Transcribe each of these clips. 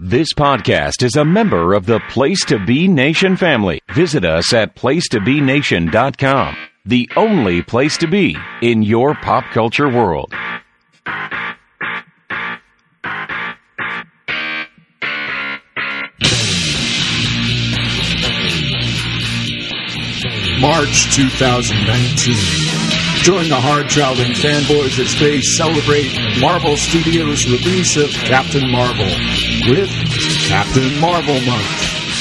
This podcast is a member of the Place to Be Nation family. Visit us at placetobenation.com, the only place to be in your pop culture world. March 2019. Join the hard-traveling fanboys at space celebrate Marvel Studios' release of Captain Marvel with Captain Marvel Month.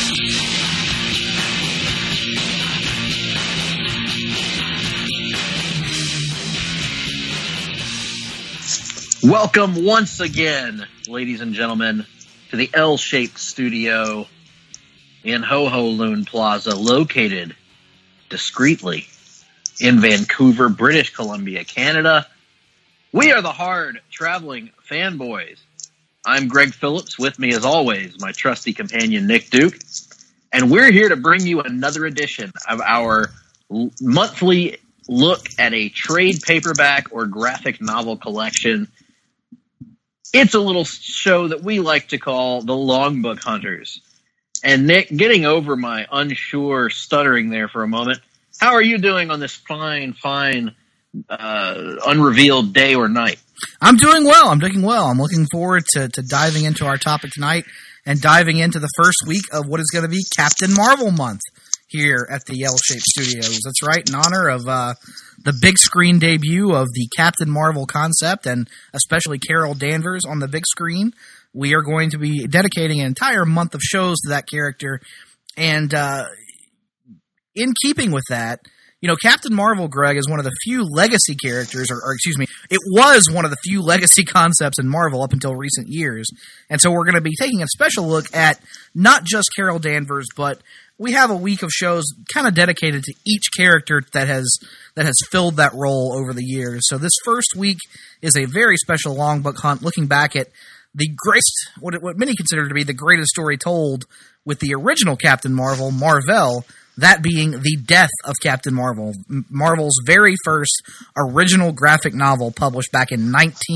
Welcome once again, ladies and gentlemen, to the L-shaped studio in Ho-Ho-Loon Plaza, located discreetly in Vancouver, British Columbia, Canada. We are the hard-traveling fanboys. I'm Greg Phillips. With me, as always, my trusty companion, Nick Duke. And we're here to bring you another edition of our monthly look at a trade paperback or graphic novel collection. It's a little show that we like to call the Long Book Hunters. And Nick, getting over my unsure stuttering there for a moment, how are you doing on this fine, unrevealed day or night? I'm doing well. I'm looking forward to diving into our topic tonight and diving into the first week of what is going to be Captain Marvel Month here at the L-Shaped Studios. That's right, in honor of the big screen debut of the Captain Marvel concept and especially Carol Danvers on the big screen. We are going to be dedicating an entire month of shows to that character. And in keeping with that, you know, Captain Marvel, Greg, is one of the few legacy characters, or excuse me, it was one of the few legacy concepts in Marvel up until recent years. And so we're going to be taking a special look at not just Carol Danvers, but we have a week of shows kind of dedicated to each character that has filled that role over the years. So this first week is a very special long book hunt, looking back at the greatest, what many consider to be the greatest story told with the original Captain Marvel, Mar-Vell, that being the death of Captain Marvel, Marvel's very first original graphic novel published back in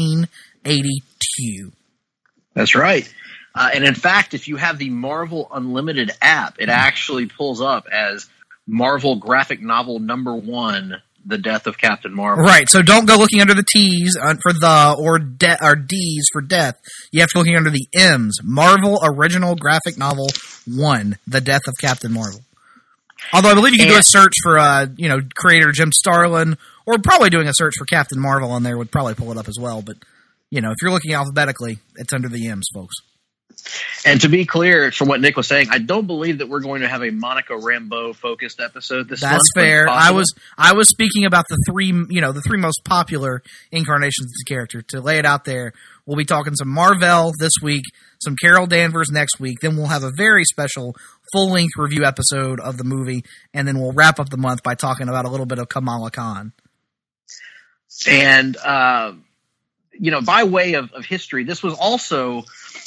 1982. That's right. And in fact, if you have the Marvel Unlimited app, it actually pulls up as Marvel graphic novel number 1, The Death of Captain Marvel. Right, so don't go looking under the T's for the or D's for death. You have to look under the M's. Marvel Original Graphic Novel 1, The Death of Captain Marvel. Although I believe you can do a search for, creator Jim Starlin, or probably doing a search for Captain Marvel on there would probably pull it up as well. But, you know, if you're looking alphabetically, it's under the M's, folks. And to be clear, from what Nick was saying, I don't believe that we're going to have a Monica Rambeau focused episode this month. That's fair. I was speaking about the three most popular incarnations of the character. To lay it out there, we'll be talking some Mar-Vell this week, some Carol Danvers next week. Then we'll have a very special full-length review episode of the movie, and then we'll wrap up the month by talking about a little bit of Kamala Khan. And by way of history, this was also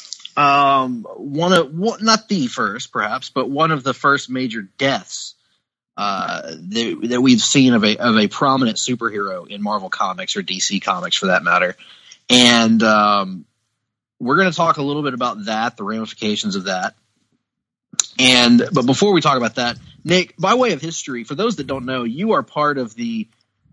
not the first, perhaps, but one of the first major deaths that we've seen of a prominent superhero in Marvel Comics or DC Comics, for that matter. And we're going to talk a little bit about that, the ramifications of that. But before we talk about that, Nick, by way of history, for those that don't know, you are part of the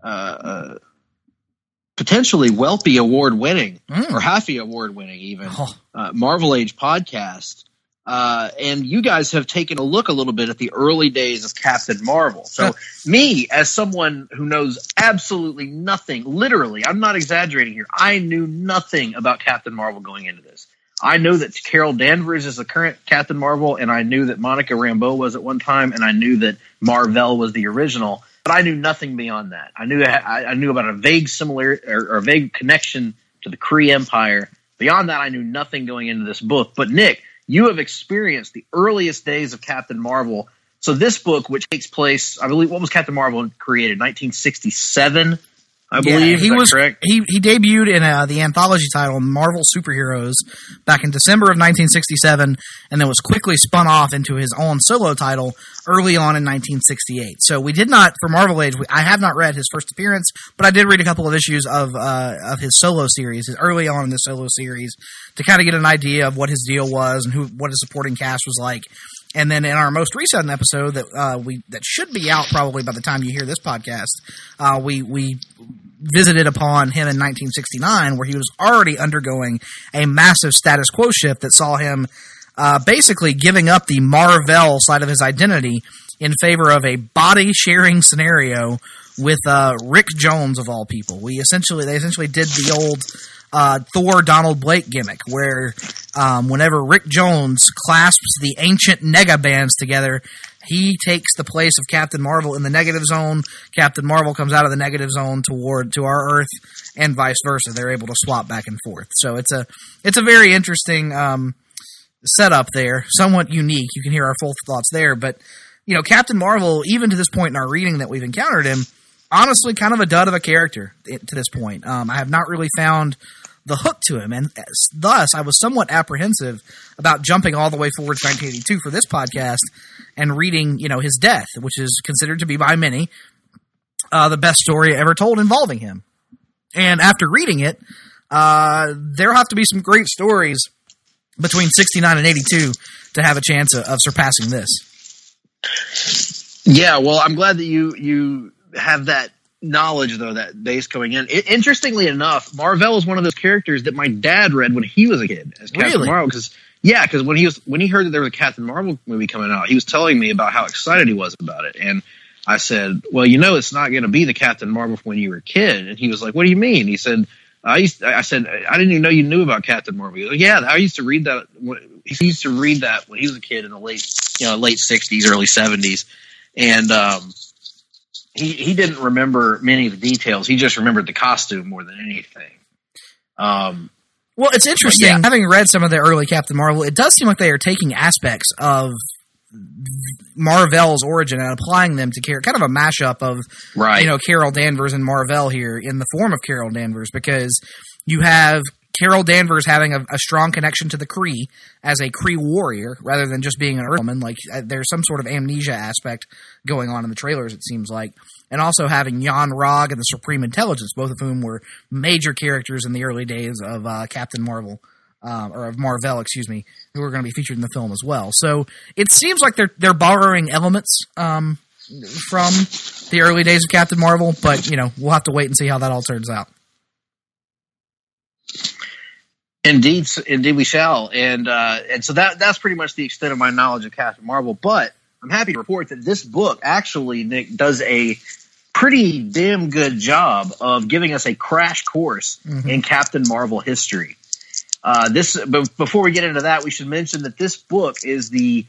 potentially Welpy award-winning, or Haffy award-winning even, Marvel Age podcast. And you guys have taken a look a little bit at the early days of Captain Marvel. So me, as someone who knows absolutely nothing, literally, I'm not exaggerating here, I knew nothing about Captain Marvel going into this. I know that Carol Danvers is the current Captain Marvel, and I knew that Monica Rambeau was at one time, and I knew that Mar-Vell was the original. But I knew nothing beyond that. I knew about a vague or a vague connection to the Kree Empire. Beyond that, I knew nothing going into this book. But Nick, you have experienced the earliest days of Captain Marvel. So this book, which takes place, I believe, what was Captain Marvel created? 1967. I believe. he was correct. He debuted in the anthology title Marvel Superheroes back in December of 1967, and then was quickly spun off into his own solo title early on in 1968. So we did not, for Marvel Age, I have not read his first appearance, but I did read a couple of issues of his solo series, early on in the solo series, to kind of get an idea of what his deal was and what his supporting cast was like. And then in our most recent episode that should be out probably by the time you hear this podcast, we visited upon him in 1969, where he was already undergoing a massive status quo shift that saw him basically giving up the Mar-Vell side of his identity in favor of a body-sharing scenario with Rick Jones, of all people. They essentially did the old Thor Donald Blake gimmick, where whenever Rick Jones clasps the ancient nega bands together, he takes the place of Captain Marvel in the negative zone. Captain Marvel comes out of the negative zone to our Earth, and vice versa. They're able to swap back and forth. So it's a very interesting setup there, somewhat unique. You can hear our full thoughts there, but Captain Marvel, even to this point in our reading that we've encountered him, honestly, kind of a dud of a character to this point. I have not really found the hook to him, and thus I was somewhat apprehensive about jumping all the way forward to 1982 for this podcast and reading, his death, which is considered to be by many the best story ever told involving him. And after reading it, there have to be some great stories between 69 and 82 to have a chance of surpassing this. Yeah, well, I'm glad that you have that knowledge, though, that base going in. Interestingly enough, Mar-Vell is one of those characters that my dad read when he was a kid as Captain Marvel. Because when he heard that there was a Captain Marvel movie coming out, he was telling me about how excited he was about it. And I said, well, it's not going to be the Captain Marvel from when you were a kid. And he was like, what do you mean? He said, I said, I didn't even know you knew about Captain Marvel. He goes, yeah, I used to read that. He used to read that when he was a kid in the late 60s, early 70s. And he didn't remember many of the details. He just remembered the costume more than anything. Well, it's interesting. Yeah. Having read some of the early Captain Marvel, it does seem like they are taking aspects of Mar-Vell's origin and applying them to kind of a mashup of, Carol Danvers and Mar-Vell here in the form of Carol Danvers, because you have Carol Danvers having a strong connection to the Kree as a Kree warrior rather than just being an Earthwoman. Like, there's some sort of amnesia aspect going on in the trailers, it seems like. And also having Yon-Rogg and the Supreme Intelligence, both of whom were major characters in the early days of Captain Marvel, or of Mar-Vell, who are going to be featured in the film as well. So it seems like they're borrowing elements from the early days of Captain Marvel, but, we'll have to wait and see how that all turns out. Indeed we shall. And so that's pretty much the extent of my knowledge of Captain Marvel. But I'm happy to report that this book actually, Nick, does a pretty damn good job of giving us a crash course in Captain Marvel history. But before we get into that, we should mention that this book is the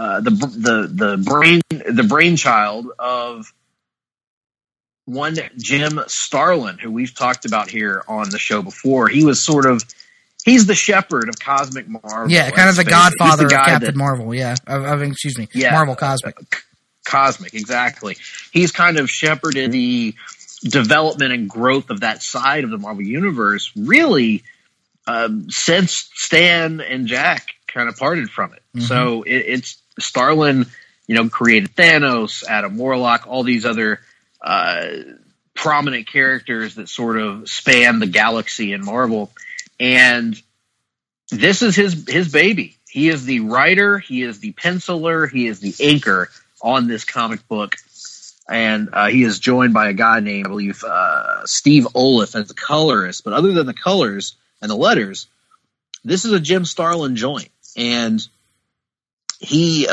brainchild of one Jim Starlin, who we've talked about here on the show before. He's the shepherd of Cosmic Marvel. Yeah, kind of the godfather of Captain Marvel. Yeah, Marvel Cosmic. Cosmic, exactly. He's kind of shepherded the development and growth of that side of the Marvel Universe, really, since Stan and Jack kind of parted from it. So it's Starlin, created Thanos, Adam Warlock, all these other prominent characters that sort of span the galaxy in Marvel. And this is his baby. He is the writer, he is the penciler, he is the inker on this comic book. And he is joined by a guy named, I believe, Steve Oliff as the colorist. But other than the colors and the letters, this is a Jim Starlin joint. And he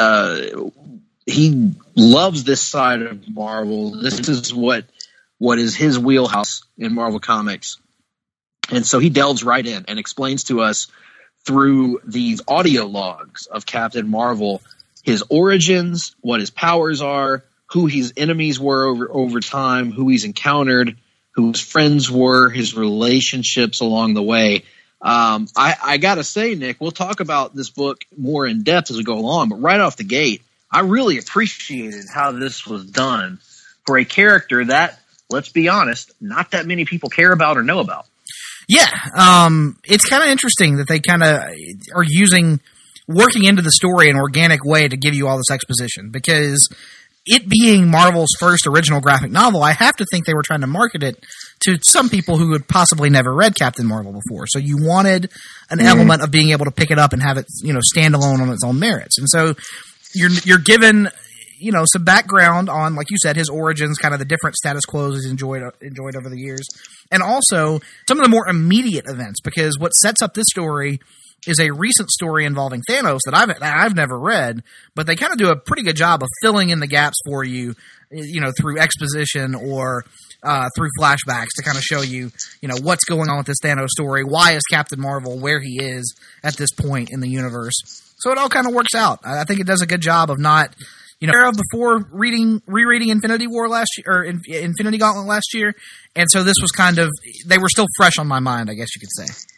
loves this side of Marvel. This is what is his wheelhouse in Marvel Comics. And so he delves right in and explains to us through these audio logs of Captain Marvel his origins, what his powers are, who his enemies were over time, who he's encountered, who his friends were, his relationships along the way. I got to say, Nick, we'll talk about this book more in depth as we go along, but right off the gate, I really appreciated how this was done for a character that let's be honest, not that many people care about or know about. Yeah, it's kind of interesting that they kind of are working into the story in an organic way to give you all this exposition, because it being Marvel's first original graphic novel, I have to think they were trying to market it to some people who had possibly never read Captain Marvel before. So you wanted an element of being able to pick it up and have it, stand alone on its own merits. And so you're given, some background on, like you said, his origins, kind of the different status quos he's enjoyed over the years, and also some of the more immediate events, because what sets up this story is a recent story involving Thanos that I've never read, but they kind of do a pretty good job of filling in the gaps for you, through exposition or through flashbacks to kind of show you, what's going on with this Thanos story. Why is Captain Marvel where he is at this point in the universe? So it all kind of works out. I think it does a good job of not, before rereading Infinity War last year, or Infinity Gauntlet last year, and so this was they were still fresh on my mind, I guess you could say.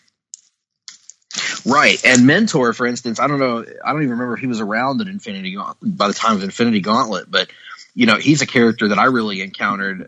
Right, and Mentor, for instance, I don't even remember if he was around by the time of Infinity Gauntlet, but he's a character that I really encountered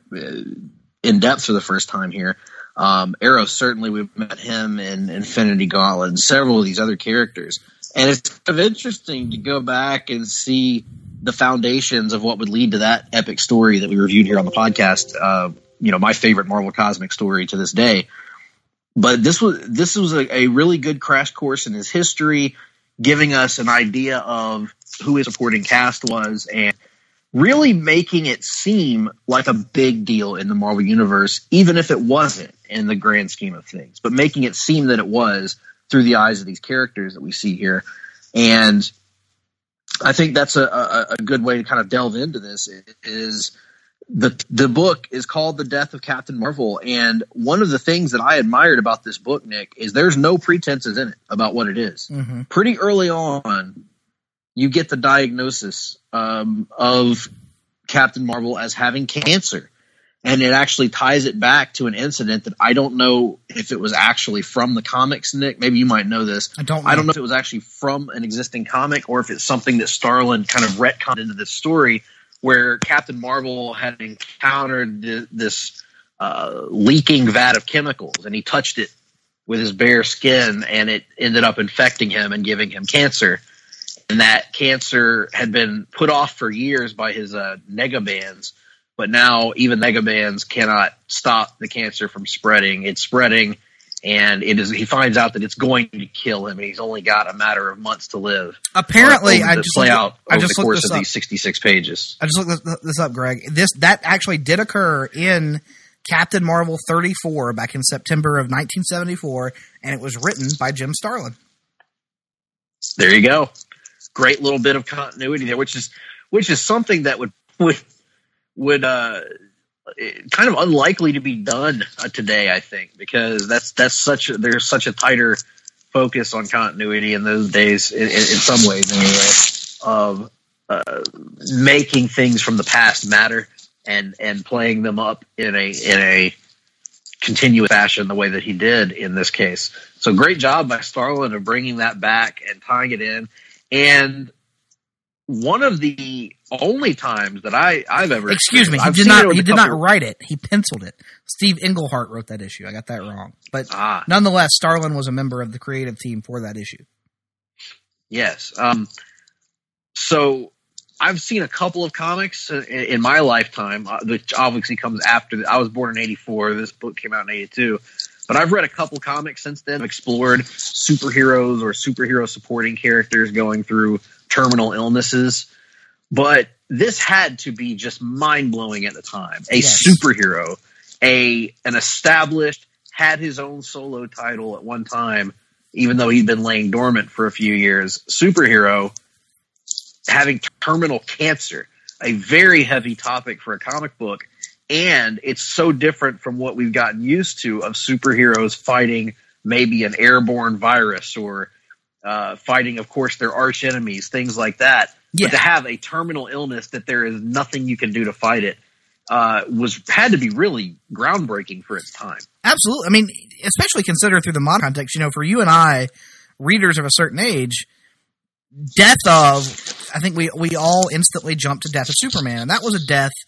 in depth for the first time here. Arrow, certainly we've met him in Infinity Gauntlet and several of these other characters, and it's kind of interesting to go back and see the foundations of what would lead to that epic story that we reviewed here on the podcast. My favorite Marvel Cosmic story to this day. But this was a really good crash course in his history, giving us an idea of who his supporting cast was, and really making it seem like a big deal in the Marvel Universe, even if it wasn't in the grand scheme of things, but making it seem that it was through the eyes of these characters that we see here. And I think that's a good way to kind of delve into this. Is the book is called The Death of Captain Marvel, and one of the things that I admired about this book, Nick, is there's no pretenses in it about what it is. Mm-hmm. Pretty early on, you get the diagnosis of Captain Marvel as having cancer, and it actually ties it back to an incident that I don't know if it was actually from the comics, Nick. Maybe you might know this. I don't know if it was actually from an existing comic or if it's something that Starlin kind of retconned into this story, where Captain Marvel had encountered this leaking vat of chemicals, and he touched it with his bare skin, and it ended up infecting him and giving him cancer. And that cancer had been put off for years by his negabands, but now even negabands cannot stop the cancer from spreading. It's spreading, and he finds out that it's going to kill him, and he's only got a matter of months to live. Apparently, over the course of these 66 pages. I just looked this up, Greg. That actually did occur in Captain Marvel 34 back in September of 1974, and it was written by Jim Starlin. There you go. Great little bit of continuity there, which is something that would kind of unlikely to be done today, I think, because there's such a tighter focus on continuity in those days, in some ways anyway, of making things from the past matter and playing them up in a continuous fashion the way that he did in this case. So great job by Starlin of bringing that back and tying it in. And one of the only times that I've ever... Excuse me, he did not write it. He penciled it. Steve Englehart wrote that issue. I got that wrong. But nonetheless, Starlin was a member of the creative team for that issue. Yes. So I've seen a couple of comics in my lifetime, which obviously comes after. I was born in 84. This book came out in 82. But I've read a couple comics since then, explored superheroes or superhero supporting characters going through terminal illnesses. But this had to be just mind-blowing at the time. A superhero, an established, had his own solo title at one time, even though he'd been laying dormant for a few years. Superhero having terminal cancer, a very heavy topic for a comic book. And it's so different from what we've gotten used to of superheroes fighting maybe an airborne virus or fighting, of course, their arch enemies, things like that. Yeah. But to have a terminal illness that there is nothing you can do to fight it had to be really groundbreaking for its time. Absolutely. I mean, especially consider through the modern context, for you and I, readers of a certain age, I think we all instantly jumped to Death of Superman. And that was a death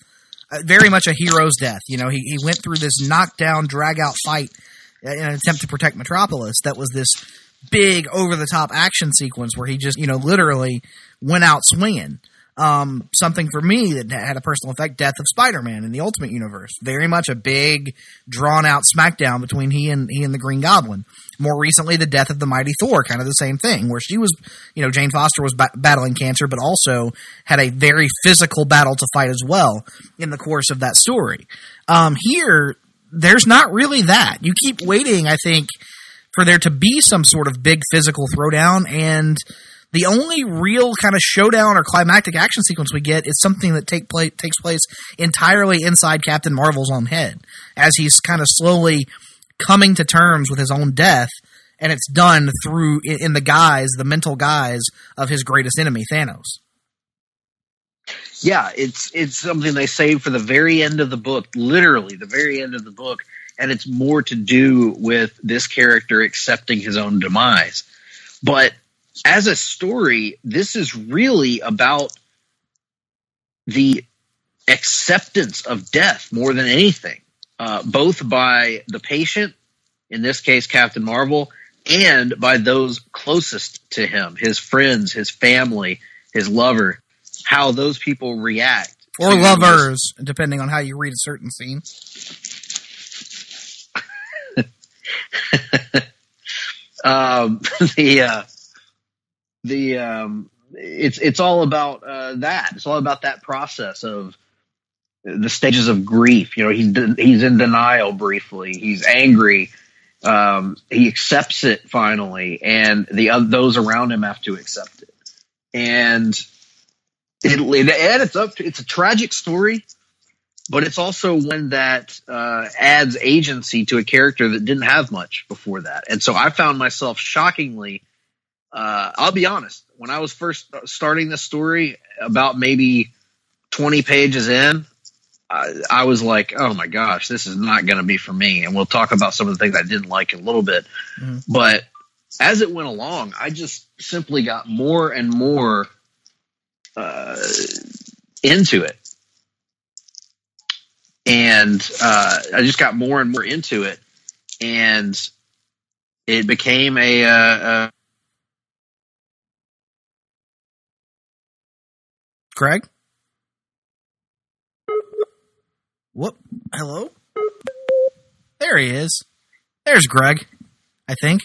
very much a hero's death. You know, he went through this knockdown, drag-out fight in an attempt to protect Metropolis that was this big, over-the-top action sequence where he just, you know, literally went out swinging. Something for me that had a personal effect, Death of Spider-Man in the Ultimate Universe. Very much a big, drawn-out smackdown between he and the Green Goblin. More recently, the death of the Mighty Thor, kind of the same thing, where she was, you know, Jane Foster was battling cancer, but also had a very physical battle to fight as well in the course of that story. Here, there's not really that. You keep waiting, I think, for there to be some sort of big physical throwdown, and the only real kind of showdown or climactic action sequence we get is something that takes place entirely inside Captain Marvel's own head, as he's kind of slowly coming to terms with his own death, and it's done through in the mental guise of his greatest enemy, Thanos. Yeah, it's something they save for the very end of the book, literally the very end of the book, and it's more to do with this character accepting his own demise. But as a story, this is really about the acceptance of death more than anything, both by the patient, in this case Captain Marvel, and by those closest to him, his friends, his family, his lover, how those people react. Or lovers, depending on how you read a certain scene. It's all about that. It's all about that process of the stages of grief. You know, he's in denial briefly. He's angry. He accepts it finally, and those around him have to accept it. And it adds up to, it's a tragic story, but it's also one that adds agency to a character that didn't have much before that. And so I found myself shockingly, I'll be honest, when I was first starting this story, about maybe 20 pages in, I was like, oh my gosh, this is not going to be for me. And we'll talk about some of the things I didn't like in a little bit. Mm. But as it went along, I just simply got more and more into it. And I just got more and more into it. And it became a Greg? Whoop. Hello? There he is. There's Greg, I think.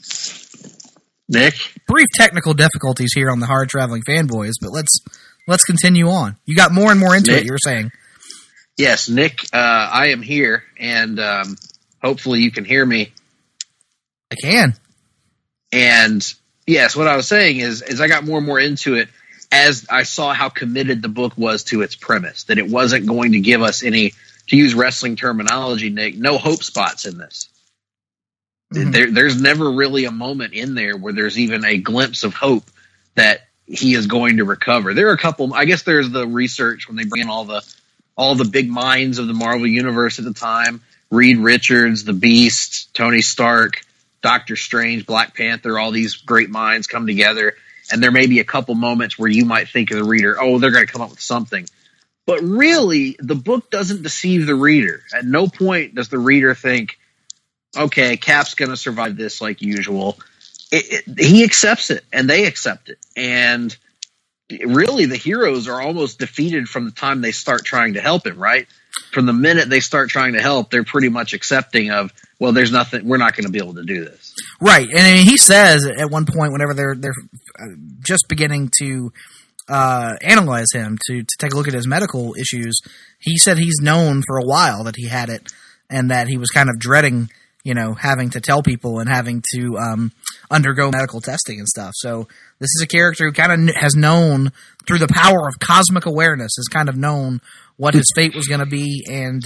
Nick? Brief technical difficulties here on the Hard Traveling Fanboys, but let's continue on. You got more and more into it, you were saying. Yes, Nick, I am here, and hopefully you can hear me. I can. And yes, what I was saying is I got more and more into it as I saw how committed the book was to its premise, that it wasn't going to give us any, to use wrestling terminology, Nick, no hope spots in this. Mm-hmm. There's never really a moment in there where there's even a glimpse of hope that he is going to recover. There are a couple, I guess there's the research when they bring in all the big minds of the Marvel Universe at the time, Reed Richards, the Beast, Tony Stark, Doctor Strange, Black Panther, all these great minds come together. And there may be a couple moments where you might think of the reader, oh, they're going to come up with something. But really, the book doesn't deceive the reader. At no point does the reader think, okay, Cap's going to survive this like usual. He accepts it, and they accept it. And really, the heroes are almost defeated from the time they start trying to help him, right? From the minute they start trying to help, they're pretty much accepting of, well, there's nothing, we're not going to be able to do this. Right. And he says at one point, whenever they're just beginning to analyze him, to take a look at his medical issues, he said he's known for a while that he had it, and that he was kind of dreading, you know, having to tell people and having to undergo medical testing and stuff. So this is a character who kind of has known, through the power of cosmic awareness, has kind of known what his fate was going to be. And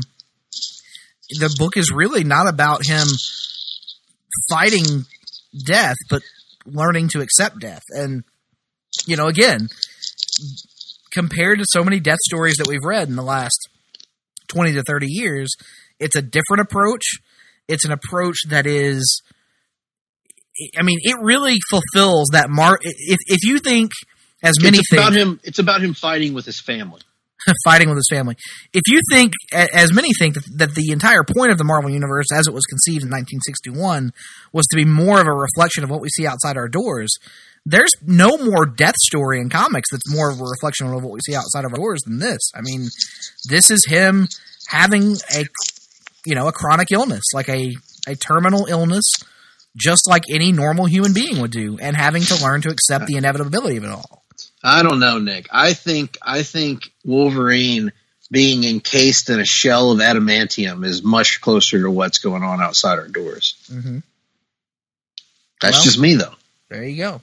the book is really not about him fighting death, but learning to accept death. And, you know, again, compared to so many death stories that we've read in the last 20 to 30 years, it's a different approach. It's an approach that is, I mean, it really fulfills that if you think, as many it's about him fighting with his family. fighting with his family. If you think, as many think, that the entire point of the Marvel Universe, as it was conceived in 1961, was to be more of a reflection of what we see outside our doors, there's no more death story in comics that's more of a reflection of what we see outside of our doors than this. I mean, this is him having a chronic illness, like a terminal illness, just like any normal human being would do, and having to learn to accept the inevitability of it all. I don't know, Nick. I think Wolverine being encased in a shell of adamantium is much closer to what's going on outside our doors. Mm-hmm. That's just me, though. There you go.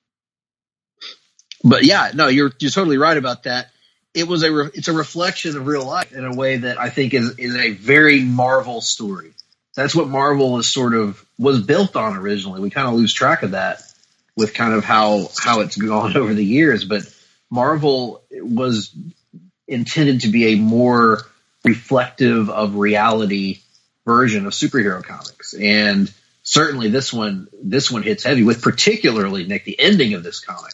But yeah, no, you're totally right about that. It's a reflection of real life in a way that I think is a very Marvel story. That's what Marvel was built on originally. We kind of lose track of that with kind of how it's gone over the years. But Marvel was intended to be a more reflective of reality version of superhero comics. And certainly this one hits heavy with, particularly, Nick, the ending of this comic.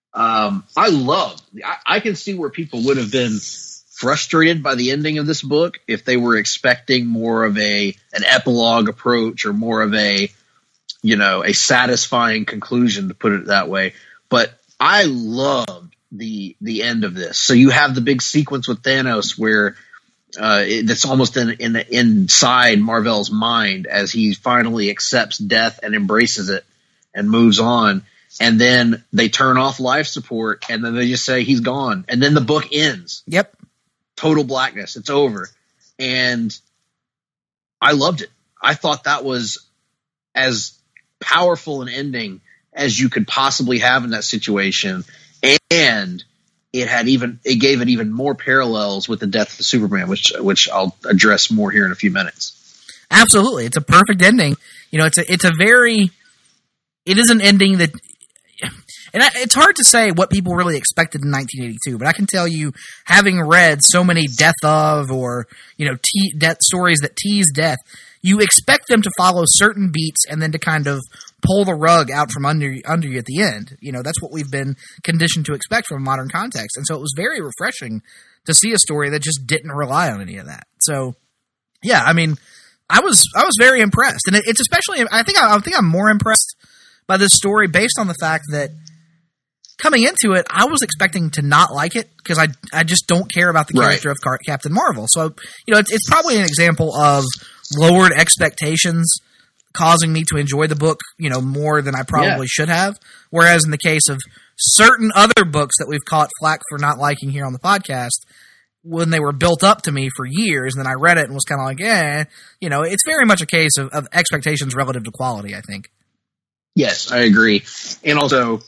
I can see where people would have been frustrated by the ending of this book if they were expecting more of an epilogue approach or more of a satisfying conclusion, to put it that way. But I loved the end of this. So you have the big sequence with Thanos where that's almost inside Mar-Vell's mind as he finally accepts death and embraces it and moves on. And then they turn off life support, and then they just say he's gone. And then the book ends. Yep. Total blackness. It's over. And I loved it. I thought that was as powerful an ending as you could possibly have in that situation. And it gave it even more parallels with the death of Superman, which I'll address more here in a few minutes. Absolutely. It's a perfect ending. It is an ending that, and it's hard to say what people really expected in 1982, but I can tell you, having read so many death of, or, death stories that tease death, you expect them to follow certain beats and then to kind of pull the rug out from under you at the end. That's what we've been conditioned to expect from a modern context. And so it was very refreshing to see a story that just didn't rely on any of that. So, yeah, I mean, I was very impressed. And it's especially, I think I'm more impressed by this story based on the fact that coming into it, I was expecting to not like it because I just don't care about the character of Captain Marvel. So, it's probably an example of lowered expectations causing me to enjoy the book, more than I probably should have. Whereas in the case of certain other books that we've caught flack for not liking here on the podcast, when they were built up to me for years, and then I read it and was kind of like, it's very much a case of expectations relative to quality, I think. Yes, I agree. And also,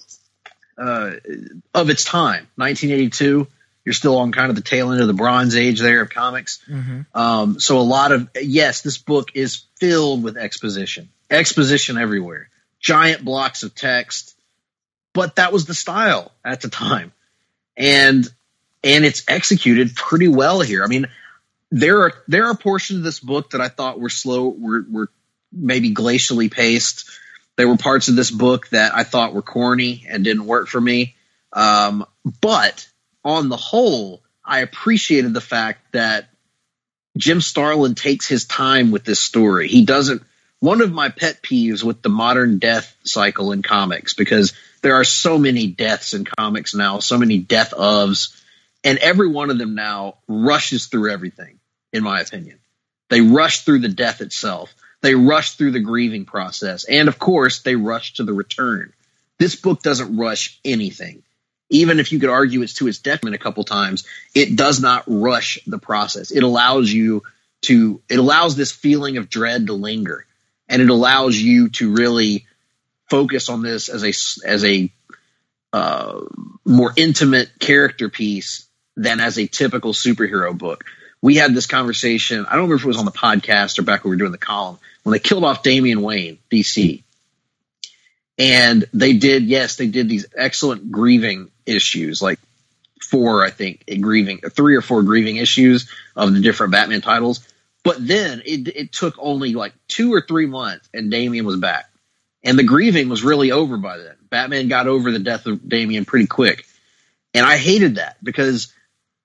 of its time, 1982, you're still on kind of the tail end of the Bronze Age there of comics. Mm-hmm. So this book is filled with exposition everywhere, giant blocks of text, but that was the style at the time. And it's executed pretty well here. I mean, there are portions of this book that I thought were slow, were maybe glacially paced. There were parts of this book that I thought were corny and didn't work for me. But on the whole, I appreciated the fact that Jim Starlin takes his time with this story. He doesn't. One of my pet peeves with the modern death cycle in comics, because there are so many deaths in comics now, so many death ofs, and every one of them now rushes through everything, in my opinion. They rush through the death itself. They rush through the grieving process. And, of course, they rush to the return. This book doesn't rush anything. Even if you could argue it's to its detriment a couple times, it does not rush the process. It allows this feeling of dread to linger. And it allows you to really focus on this as a more intimate character piece than as a typical superhero book. We had this conversation, I don't remember if it was on the podcast or back when we were doing the column, when they killed off Damian Wayne, DC. And they did these excellent grieving issues, like 3 or 4 grieving issues of the different Batman titles. But then it took only like 2 or 3 months and Damian was back. And the grieving was really over by then. Batman got over the death of Damian pretty quick. And I hated that because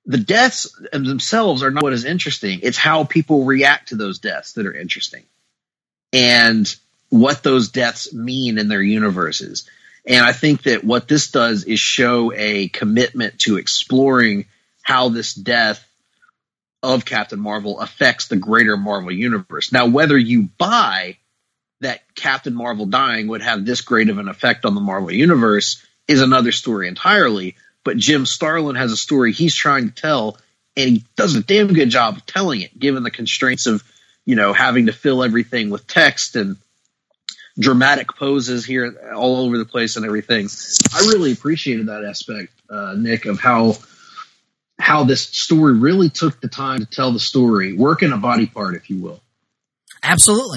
the deaths themselves are not what is interesting. It's how people react to those deaths that are interesting, and what those deaths mean in their universes. And I think that what this does is show a commitment to exploring how this death of Captain Marvel affects the greater Marvel universe. Now, whether you buy that Captain Marvel dying would have this great of an effect on the Marvel universe is another story entirely. But Jim Starlin has a story he's trying to tell, and he does a damn good job of telling it, given the constraints of, having to fill everything with text and dramatic poses here all over the place and everything. I really appreciated that aspect, Nick, of how this story really took the time to tell the story, working a body part, if you will. Absolutely.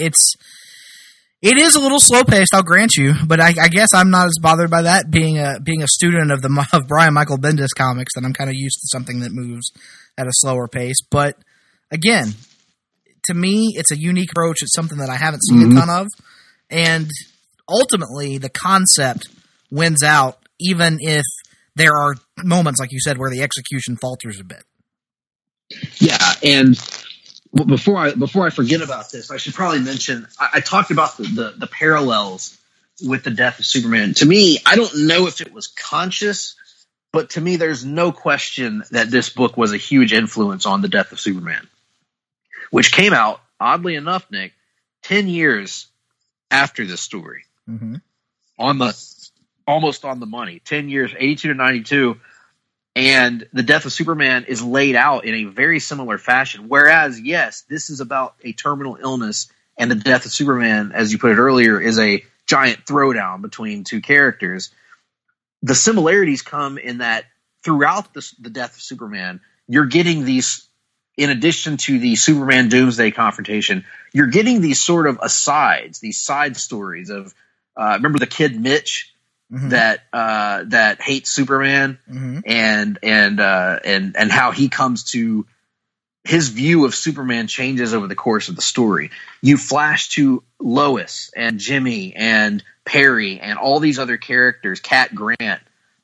It is a little slow paced, I'll grant you, but I guess I'm not as bothered by that being a student of Brian Michael Bendis comics, that I'm kind of used to something that moves at a slower pace. But again, to me, it's a unique approach. It's something that I haven't seen a ton of, and ultimately the concept wins out, even if there are moments, like you said, where the execution falters a bit. Yeah, and before I forget about this, I should probably mention I talked about the parallels with the death of Superman. To me, I don't know if it was conscious, but to me, there's no question that this book was a huge influence on the death of Superman, which came out, oddly enough, Nick, 10 years after this story. Mm-hmm. Almost on the money. 10 years, 82 to 92. And the death of Superman is laid out in a very similar fashion. Whereas, yes, this is about a terminal illness, and the death of Superman, as you put it earlier, is a giant throwdown between two characters. The similarities come in that throughout the death of Superman, you're getting these, in addition to the Superman Doomsday confrontation, you're getting these sort of asides, these side stories of, remember the kid Mitch? Mm-hmm. That hates Superman, mm-hmm. and how he comes to his view of Superman changes over the course of the story. You flash to Lois and Jimmy and Perry and all these other characters, Cat Grant,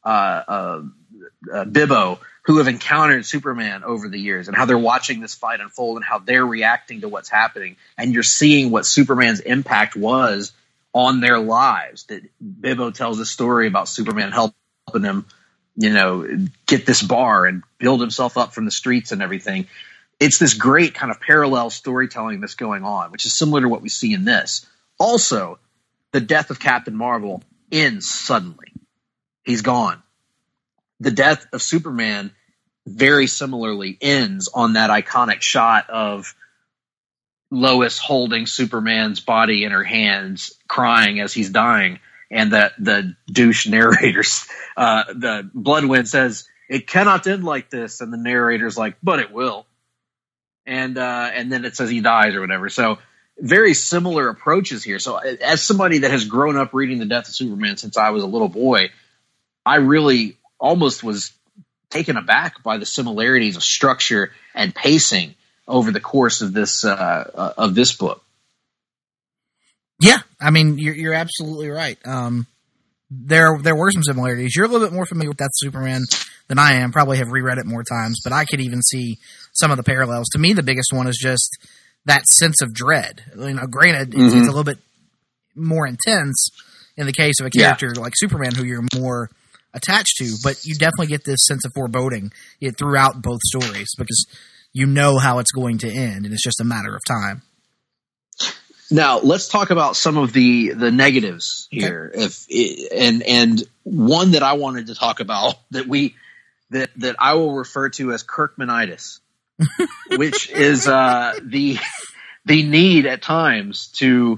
Bibbo, who have encountered Superman over the years, and how they're watching this fight unfold and how they're reacting to what's happening, and you're seeing what Superman's impact was on their lives. That Bibbo tells a story about Superman helping him, get this bar and build himself up from the streets and everything. It's this great kind of parallel storytelling that's going on, which is similar to what we see in this. Also, the death of Captain Marvel ends suddenly. He's gone. The death of Superman very similarly ends on that iconic shot of Lois holding Superman's body in her hands, crying as he's dying, and that the douche narrators, the Bloodwind says, "It cannot end like this," and the narrator's like, "But it will," and then it says he dies or whatever. So very similar approaches here. So as somebody that has grown up reading the death of Superman since I was a little boy, I really almost was taken aback by the similarities of structure and pacing over the course of this book. Yeah, I mean, you're absolutely right. There were some similarities. You're a little bit more familiar with Death of Superman than I am. Probably have reread it more times, but I could even see some of the parallels. To me, the biggest one is just that sense of dread. Granted, it's a little bit more intense in the case of a character like Superman, who you're more attached to, but you definitely get this sense of foreboding throughout both stories, because you know how it's going to end, and it's just a matter of time. Now, let's talk about some of the negatives here. Okay. And one that I wanted to talk about that I will refer to as Kirkmanitis, which is the need at times to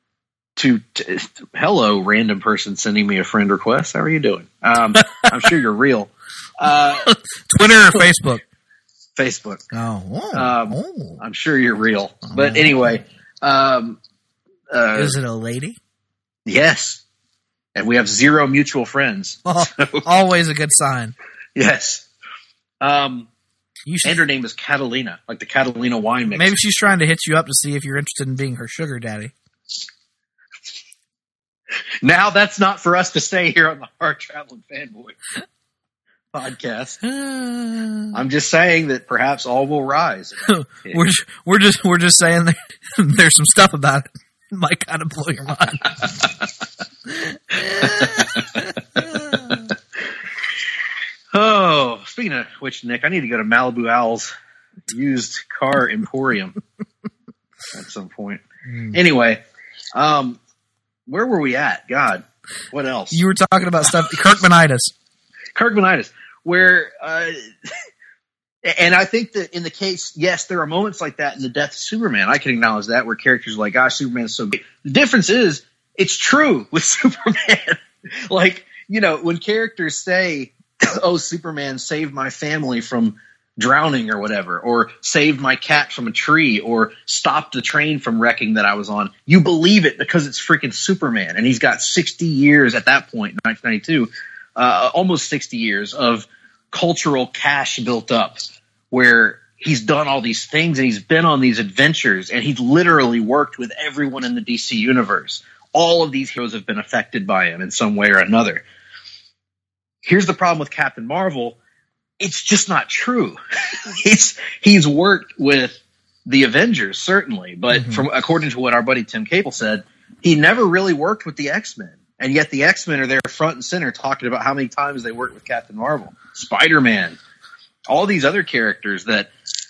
hello, random person sending me a friend request. How are you doing? I'm sure you're real. Twitter or Facebook? Facebook. Oh. I'm sure you're real. But anyway, is it a lady? Yes. And we have 0 mutual friends. Oh, always a good sign. Yes. And her name is Catalina, like the Catalina wine mix. Maybe she's trying to hit you up to see if you're interested in being her sugar daddy. Now that's not for us to say here on the Hard Traveling Fanboy. podcast. I'm just saying that perhaps all will rise. We're just saying that there's some stuff about it that might kind of blow your mind. Oh, speaking of which, Nick, I need to go to Malibu Owl's used car emporium at some point. Anyway, where were we at? God, what else? You were talking about stuff. Kirkmanitis. Where, and I think that in the case, yes, there are moments like that in the death of Superman. I can acknowledge that, where characters are like, gosh, Superman's so great. The difference is, it's true with Superman. Like, when characters say, oh, Superman saved my family from drowning or whatever, or saved my cat from a tree, or stopped the train from wrecking that I was on, you believe it because it's freaking Superman. And he's got 60 years at that point in 1992, almost 60 years of cultural cash built up, where he's done all these things and he's been on these adventures, and he's literally worked with everyone in the DC universe. All of these heroes have been affected by him in some way or another. Here's the problem with Captain Marvel. It's just not true. He's worked with the Avengers, certainly, but according to what our buddy Tim Cable said, he never really worked with the X-Men. And yet the X-Men are there front and center talking about how many times they worked with Captain Marvel, Spider-Man, all these other characters that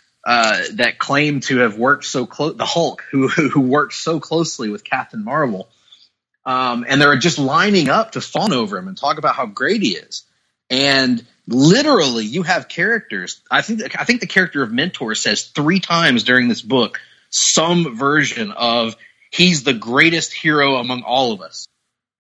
claim to have worked so close, the Hulk, who worked so closely with Captain Marvel. And they're just lining up to fawn over him and talk about how great he is. And literally, you have characters. I think the character of Mentor says 3 times during this book some version of he's the greatest hero among all of us.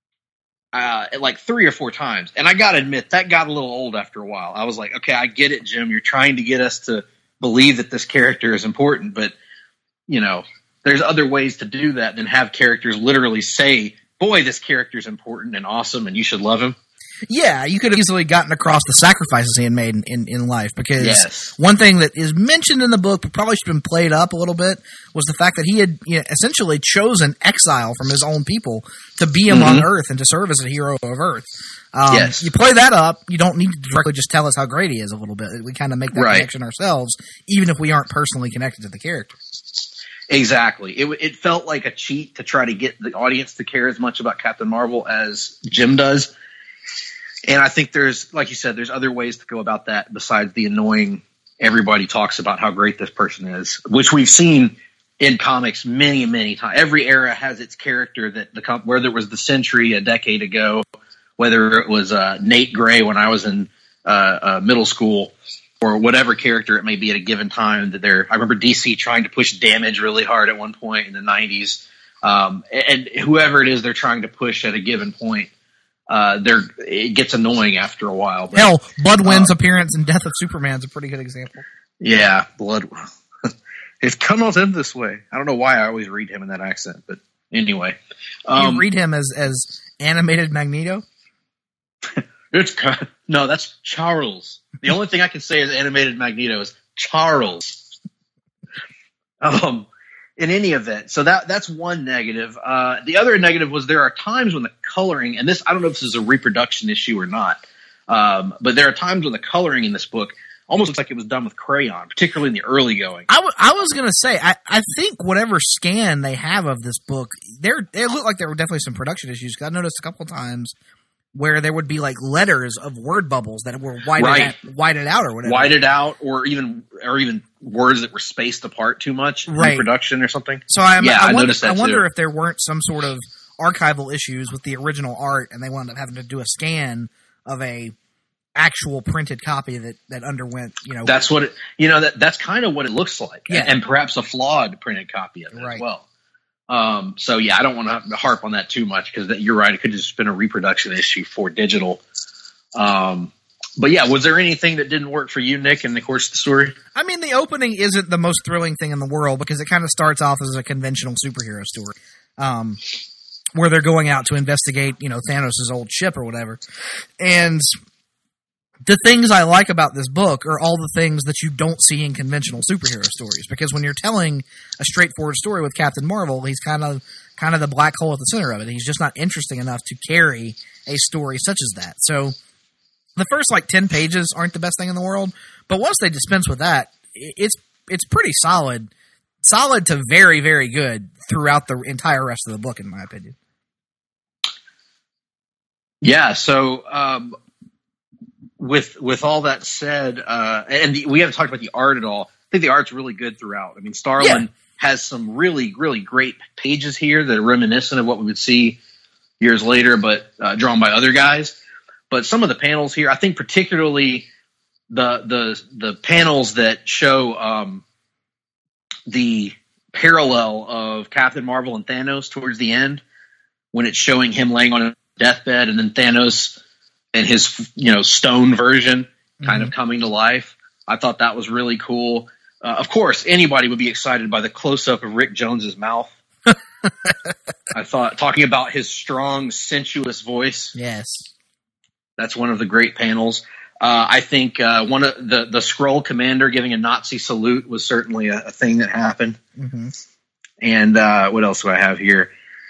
Like 3 or 4 times. And I got to admit, that got a little old after a while. I was like, okay, I get it, Jim. You're trying to get us to believe that this character is important. But, there's other ways to do that than have characters literally say, boy, this character is important and awesome and you should love him. Yeah, you could have easily gotten across the sacrifices he had made in life, because one thing that is mentioned in the book but probably should have been played up a little bit was the fact that he had essentially chosen exile from his own people to be among Earth and to serve as a hero of Earth. You play that up, you don't need to directly just tell us how great he is a little bit. We kind of make that connection ourselves, even if we aren't personally connected to the character. Exactly. It felt like a cheat to try to get the audience to care as much about Captain Marvel as Jim does. And I think there's, like you said, there's other ways to go about that besides the annoying everybody talks about how great this person is, which we've seen in comics many, many times. Every era has its character that whether it was the Sentry a decade ago, whether it was Nate Gray when I was in middle school, or whatever character it may be at a given time. I remember DC trying to push Damage really hard at one point in the 90s. And whoever it is they're trying to push at a given point, it gets annoying after a while. But, hell, Bloodwind's appearance in Death of Superman is a pretty good example. Yeah, Blood. It's come out in this way. I don't know why I always read him in that accent, but anyway. You read him as animated Magneto? No, that's Charles. The only thing I can say as animated Magneto is Charles. In any event, so that's one negative. The other negative was there are times when the coloring, and this, I don't know if this is a reproduction issue or not, but there are times when the coloring in this book almost looks like it was done with crayon, particularly in the early going. I was going to say, I think whatever scan they have of this book, they look like there were definitely some production issues. I noticed a couple of times where there would be like letters of word bubbles that were whited out or whatever. Whited out, or even words that were spaced apart too much in production or something. So I noticed that I wonder if there weren't some sort of archival issues with the original art, and they wound up having to do a scan of a actual printed copy that underwent, That's what that's kind of what it looks like, and perhaps a flawed printed copy of it as well. So yeah, I don't want to harp on that too much, because you're right. It could have just been a reproduction issue for digital. But yeah, was there anything that didn't work for you, Nick, in the course of the story? I mean, the opening isn't the most thrilling thing in the world, because it kind of starts off as a conventional superhero story, where they're going out to investigate, Thanos' old ship or whatever. And the things I like about this book are all the things that you don't see in conventional superhero stories, because when you're telling a straightforward story with Captain Marvel, he's kind of the black hole at the center of it. He's just not interesting enough to carry a story such as that. So the first like 10 pages aren't the best thing in the world, but once they dispense with that, it's pretty solid to very, very good throughout the entire rest of the book, in my opinion. Yeah. So, with all that said, and we haven't talked about the art at all. I think the art's really good throughout. I mean, Starlin has some really, really great pages here that are reminiscent of what we would see years later, but drawn by other guys. But some of the panels here, I think particularly the panels that show the parallel of Captain Marvel and Thanos towards the end, when it's showing him laying on a deathbed and then Thanos and his stone version kind of coming to life. I thought that was really cool. Of course, anybody would be excited by the close-up of Rick Jones's mouth. I thought, talking about his strong, sensuous voice. Yes. That's one of the great panels. I think one of the Skrull commander giving a Nazi salute was certainly a thing that happened. Mm-hmm. And what else do I have here?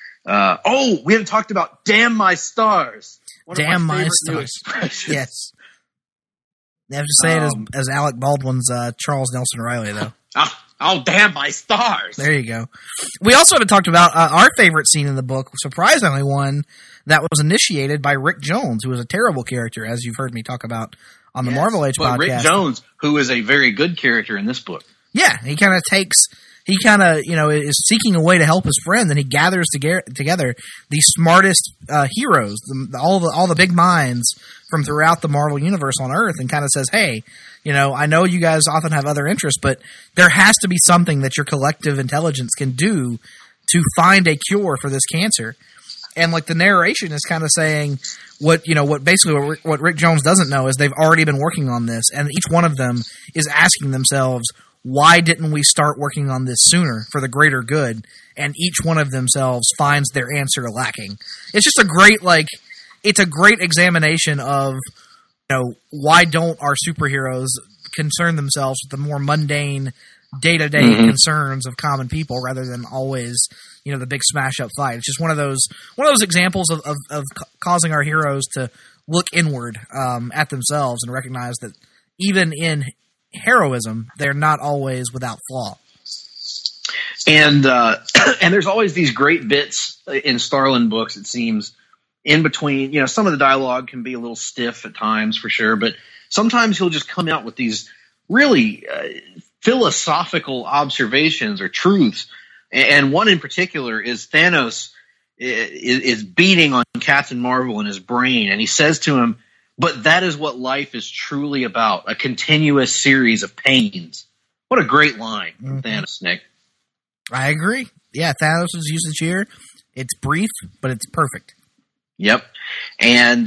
We haven't talked about "Damn My Stars." Damn my stars. Yes. They have to say it as Alec Baldwin's Charles Nelson Riley, though. Oh, damn my stars. There you go. We also haven't talked about our favorite scene in the book, surprisingly one that was initiated by Rick Jones, who was a terrible character, as you've heard me talk about on the Marvel Age podcast. Rick Jones, who is a very good character in this book. Yeah, he kind of is seeking a way to help his friend, and he gathers together the smartest heroes, all the big minds from throughout the Marvel universe on Earth, and kind of says, hey, I know you guys often have other interests, but there has to be something that your collective intelligence can do to find a cure for this cancer. And like the narration is kind of saying what Rick Jones doesn't know is they've already been working on this, and each one of them is asking themselves, why didn't we start working on this sooner for the greater good? And each one of themselves finds their answer lacking. It's just a great examination of, why don't our superheroes concern themselves with the more mundane day-to-day concerns of common people rather than always, the big smash-up fight. It's just one of those examples of causing our heroes to look inward at themselves and recognize that even in heroism, they're not always without flaw. And there's always these great bits in Starlin books, it seems, in between. Some of the dialogue can be a little stiff at times, for sure, but sometimes he'll just come out with these really philosophical observations or truths. And one in particular is Thanos is beating on Captain Marvel in his brain, and he says to him, but that is what life is truly about, a continuous series of pains. What a great line from Thanos, Nick. I agree. Yeah, Thanos' usage here, it's brief, but it's perfect. Yep. And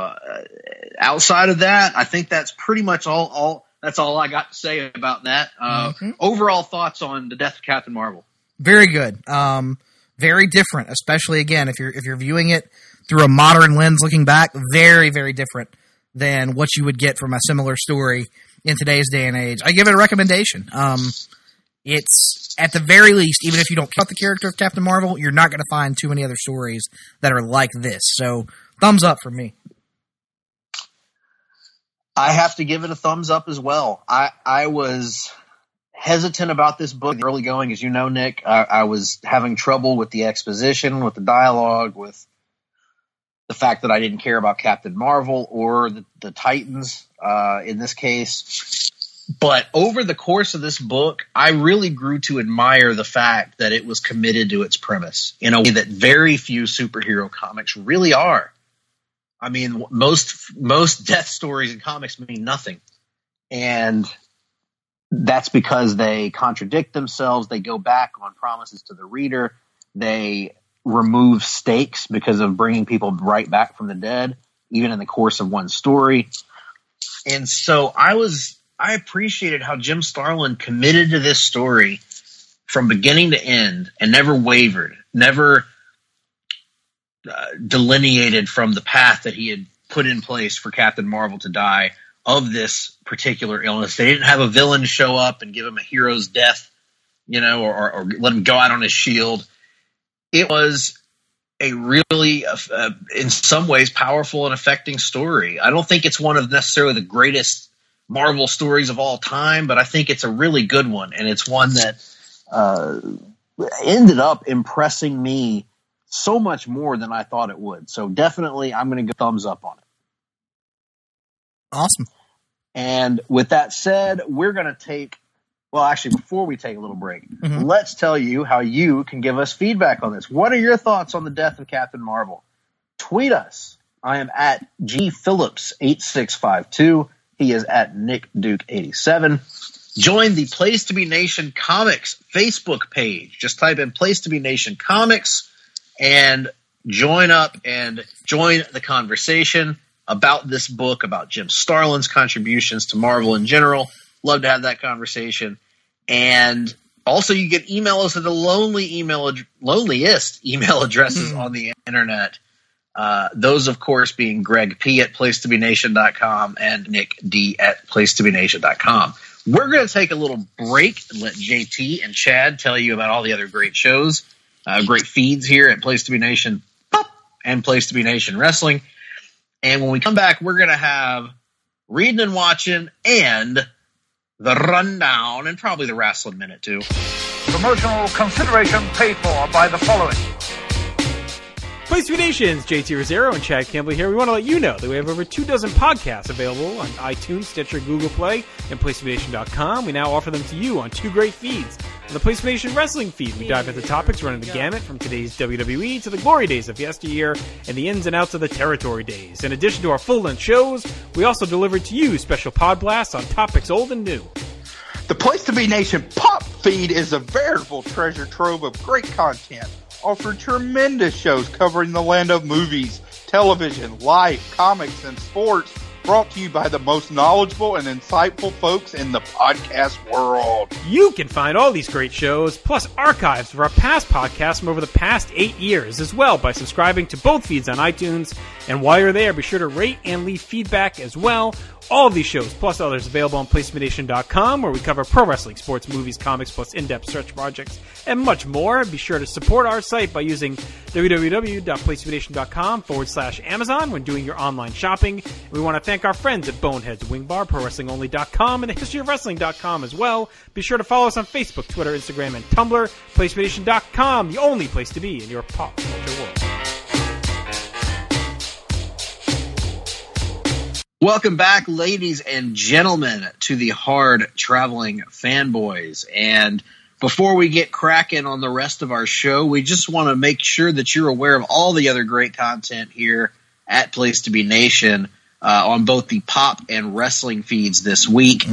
outside of that, I think that's pretty much all. That's all I got to say about that. Overall thoughts on the death of Captain Marvel? Very good. Very different, especially again if you're viewing it through a modern lens, looking back. Very, very different than what you would get from a similar story in today's day and age. I give it a recommendation. It's, at the very least, even if you don't cut the character of Captain Marvel, you're not going to find too many other stories that are like this. So, thumbs up for me. I have to give it a thumbs up as well. I was hesitant about this book early going, as you know, Nick. I was having trouble with the exposition, with the dialogue, with the fact that I didn't care about Captain Marvel or the Titans in this case. But over the course of this book, I really grew to admire the fact that it was committed to its premise in a way that very few superhero comics really are. I mean, most death stories in comics mean nothing. And that's because they contradict themselves. They go back on promises to the reader. They remove stakes because of bringing people right back from the dead, even in the course of one story. And so I appreciated how Jim Starlin committed to this story from beginning to end and never wavered, never delineated from the path that he had put in place for Captain Marvel to die of this particular illness. They didn't have a villain show up and give him a hero's death, or let him go out on his shield. It was a really, in some ways, powerful and affecting story. I don't think it's one of necessarily the greatest Marvel stories of all time, but I think it's a really good one, and it's one that ended up impressing me so much more than I thought it would. So definitely, I'm going to go thumbs up on it. Awesome. And with that said, we're going to take, well, actually, before we take a little break, let's tell you how you can give us feedback on this. What are your thoughts on the death of Captain Marvel? Tweet us. I am at gphillips8652. He is at nickduke87. Join the Place to Be Nation Comics Facebook page. Just type in Place to Be Nation Comics and join up and join the conversation about this book, about Jim Starlin's contributions to Marvel in general. Love to have that conversation. And also you can email us at the loneliest email addresses on the internet. Those, of course, being Greg P. at placetobenation.com and Nick D. at placetobenation.com. We're going to take a little break and let JT and Chad tell you about all the other great shows, great feeds here at Place to Be Nation Pop and Place to Be Nation Wrestling. And when we come back, we're going to have Reading and Watching and the Rundown and probably the Wrestling Minute, too. Promotional consideration paid for by the following. Place to Be Nation's JT Rosero and Chad Campbell here. We want to let you know that we have over 24 podcasts available on iTunes, Stitcher, Google Play, and PlaceToBeNation.com. We now offer them to you on two great feeds. On the Place to Be Nation Wrestling feed, we dive into topics running the gamut from today's WWE to the glory days of yesteryear and the ins and outs of the territory days. In addition to our full-length shows, we also deliver to you special pod blasts on topics old and new. The Place to Be Nation Pop feed is a veritable treasure trove of great content. Offer tremendous shows covering the land of movies, television, life, comics, and sports, brought to you by the most knowledgeable and insightful folks in the podcast world. You can find all these great shows, plus archives of our past podcasts from over the past 8 years as well by subscribing to both feeds on iTunes. And while you're there, be sure to rate and leave feedback as well. All of these shows, plus others, available on PlaceToBeNation.com, where we cover pro wrestling, sports, movies, comics, plus in-depth search projects, and much more. Be sure to support our site by using www.PlaceToBeNation.com/Amazon when doing your online shopping. And we want to thank our friends at Boneheads, Wing Bar, ProWrestlingOnly.com, and TheHistoryOfWrestling.com as well. Be sure to follow us on Facebook, Twitter, Instagram, and Tumblr. PlaceToBeNation.com, the only place to be in your pop culture world. Welcome back, ladies and gentlemen, to the Hard Traveling Fanboys. And before we get cracking on the rest of our show, we just want to make sure that you're aware of all the other great content here at Place to Be Nation on both the pop and wrestling feeds this week.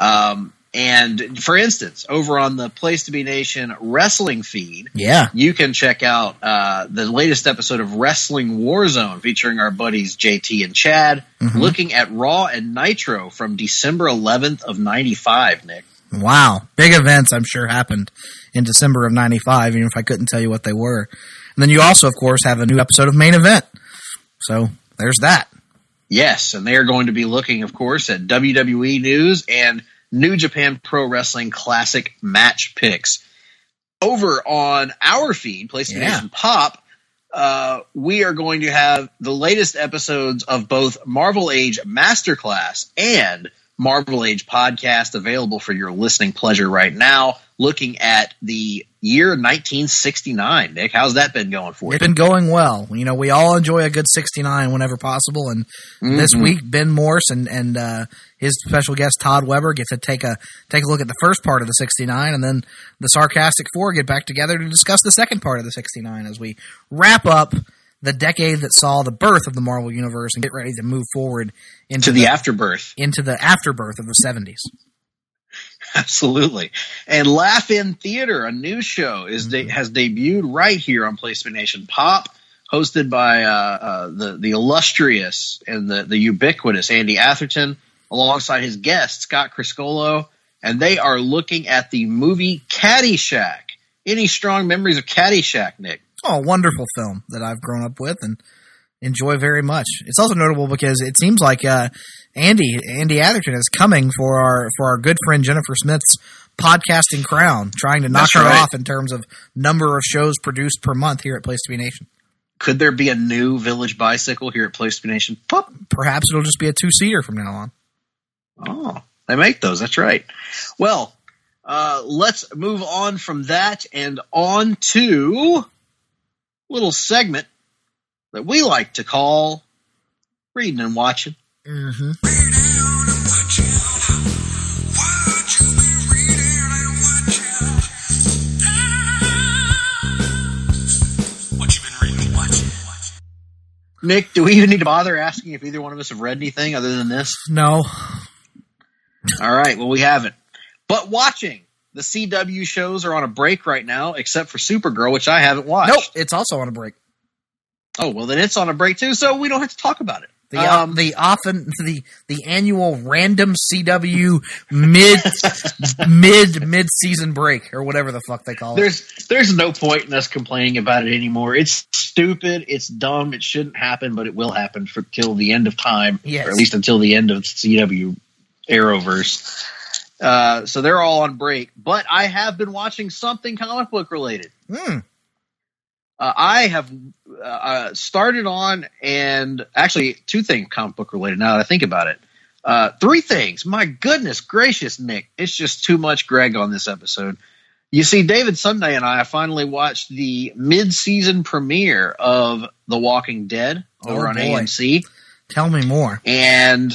And for instance, over on the Place to Be Nation wrestling feed, you can check out the latest episode of Wrestling Warzone featuring our buddies JT and Chad, looking at Raw and Nitro from December 11th of 95, Nick. Wow. Big events, I'm sure, happened in December of 95, even if I couldn't tell you what they were. And then you also, of course, have a new episode of Main Event. So there's that. Yes, and they are going to be looking, of course, at WWE news and New Japan Pro Wrestling Classic match picks. Over on our feed, Place to Be Nation Pop, we are going to have the latest episodes of both Marvel Age Masterclass and Marvel Age Podcast available for your listening pleasure right now, looking at the year 1969. Nick, how's that been going for you? It's been going well. You know, we all enjoy a good 69 whenever possible, and this week, Ben Morse and his special guest Todd Weber get to take a look at the first part of the 69, and then the Sarcastic Four get back together to discuss the second part of the 69 as we wrap up the decade that saw the birth of the Marvel Universe and get ready to move forward into the afterbirth of the 70s. Absolutely. And Laugh In Theater, a new show, has debuted right here on Place to Be Nation Pop, hosted by the illustrious and the ubiquitous Andy Atherton, alongside his guest, Scott Criscolo, and they are looking at the movie Caddyshack. Any strong memories of Caddyshack, Nick? Oh, a wonderful film that I've grown up with and enjoy very much. It's also notable because it seems like Andy Atherton is coming for our good friend Jennifer Smith's podcasting crown, trying to knock her off in terms of number of shows produced per month here at Place to Be Nation. Could there be a new Village Bicycle here at Place to Be Nation? Pop. Perhaps it'll just be a 2-seater from now on. Oh, they make those. That's right. Well, let's move on from that and on to a little segment that we like to call Reading and Watching. Mm-hmm. Nick, do we even need to bother asking if either one of us have read anything other than this? No. All right, well, we haven't. But watching. The CW shows are on a break right now, except for Supergirl, which I haven't watched. Nope, it's also on a break. Oh, well, then it's on a break too, so we don't have to talk about it. The annual random CW mid season break or whatever the fuck they call it. There's no point in us complaining about it anymore. It's stupid. It's dumb. It shouldn't happen, but it will happen till the end of time, yes. Or at least until the end of the CW Arrowverse. So they're all on break. But I have been watching something comic book related. I have started on, and actually 2 things comic book related now that I think about it. 3 things. My goodness gracious, Nick. It's just too much Greg on this episode. You see, David Sunday and I finally watched the mid-season premiere of The Walking Dead over on AMC. Tell me more. And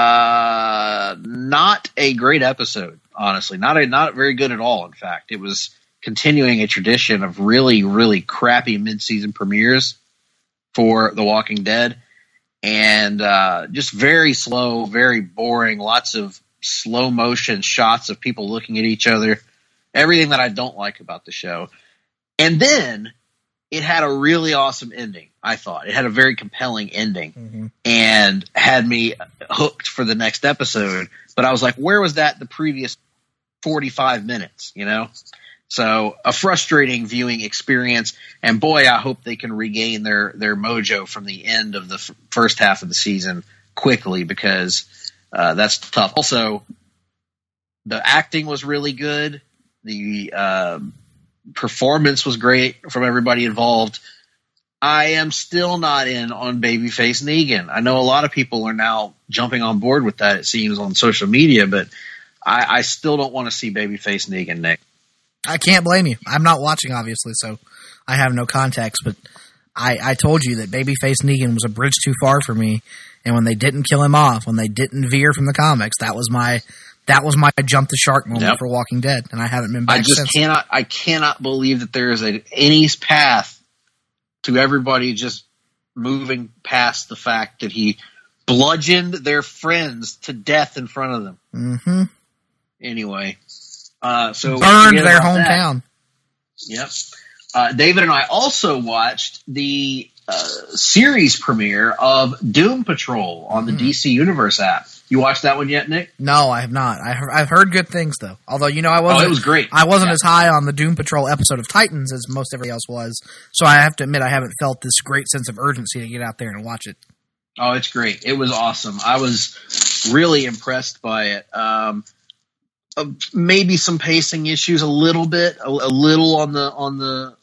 not a great episode, honestly. Not very good at all, in fact. It was continuing a tradition of really, really crappy mid-season premieres for The Walking Dead. And just very slow, very boring, lots of slow motion shots of people looking at each other. Everything that I don't like about the show. And then it had a really awesome ending, I thought. It had a very compelling ending and had me hooked for the next episode. But I was like, where was that the previous 45 minutes, you know? So a frustrating viewing experience, and boy, I hope they can regain their mojo from the end of the first half of the season quickly, because that's tough. Also, the acting was really good. The performance was great from everybody involved. I am still not in on Babyface Negan. I know a lot of people are now jumping on board with that, it seems, on social media, but I still don't want to see Babyface Negan, Nick. I can't blame you. I'm not watching, obviously, so I have no context, but I told you that Babyface Negan was a bridge too far for me, and when they didn't kill him off, when they didn't veer from the comics, that was my jump the shark moment for Walking Dead, and I haven't been back since. I cannot believe that there is any path to everybody just moving past the fact that he bludgeoned their friends to death in front of them. Mm-hmm. Anyway. So burned their hometown. Yep. David and I also watched the series premiere of Doom Patrol on the DC Universe app. You watched that one yet, Nick? No, I have not. I've heard good things though. Although I wasn't. Oh, it was great. I wasn't as high on the Doom Patrol episode of Titans as most everybody else was. So I have to admit I haven't felt this great sense of urgency to get out there and watch it. Oh, it's great. It was awesome. I was really impressed by it. Maybe some pacing issues, a little bit, a little on the.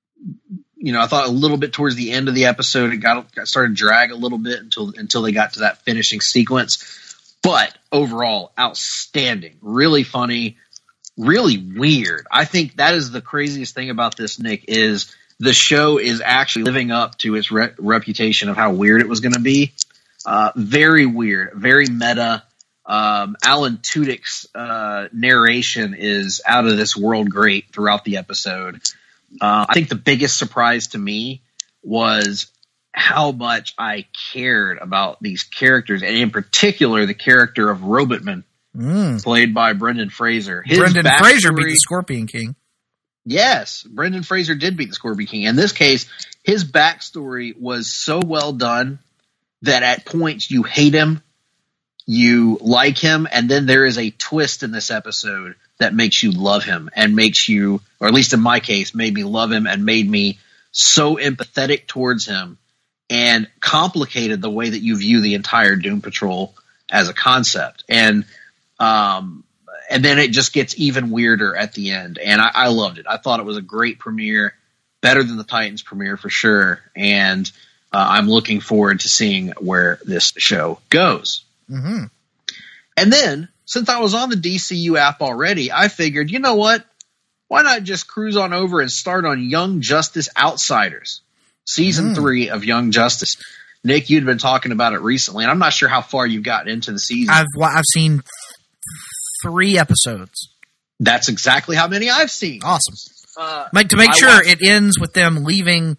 I thought a little bit towards the end of the episode, it started to drag a little bit until they got to that finishing sequence. But overall, outstanding, really funny, really weird. I think that is the craziest thing about this, Nick, is the show is actually living up to its reputation of how weird it was going to be. Very weird, very meta. Alan Tudyk's narration is out of this world great throughout the episode. I think the biggest surprise to me was how much I cared about these characters, and in particular the character of Robotman, played by Brendan Fraser. Brendan Fraser beat the Scorpion King. Yes, Brendan Fraser did beat the Scorpion King. In this case, his backstory was so well done that at points you hate him, you like him, and then there is a twist in this episode that makes you love him and makes you, or at least in my case, made me love him and made me so empathetic towards him and complicated the way that you view the entire Doom Patrol as a concept. And then it just gets even weirder at the end. And I loved it. I thought it was a great premiere. better than the Titans premiere for sure. And I'm looking forward to seeing where this show goes. Mm-hmm. And then, since I was on the DCU app already, I figured, you know what? Why not just cruise on over and start on Young Justice Outsiders, Season 3 of Young Justice. Nick, you'd been talking about it recently, and I'm not sure how far you've gotten into the season. I've seen 3 episodes. That's exactly how many I've seen. Awesome. To make sure it ends with them leaving,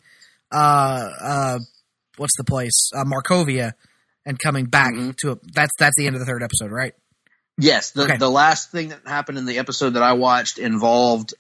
what's the place? Markovia, and coming back to that's the end of the 3rd episode, right? Yes. The last thing that happened in the episode that I watched involved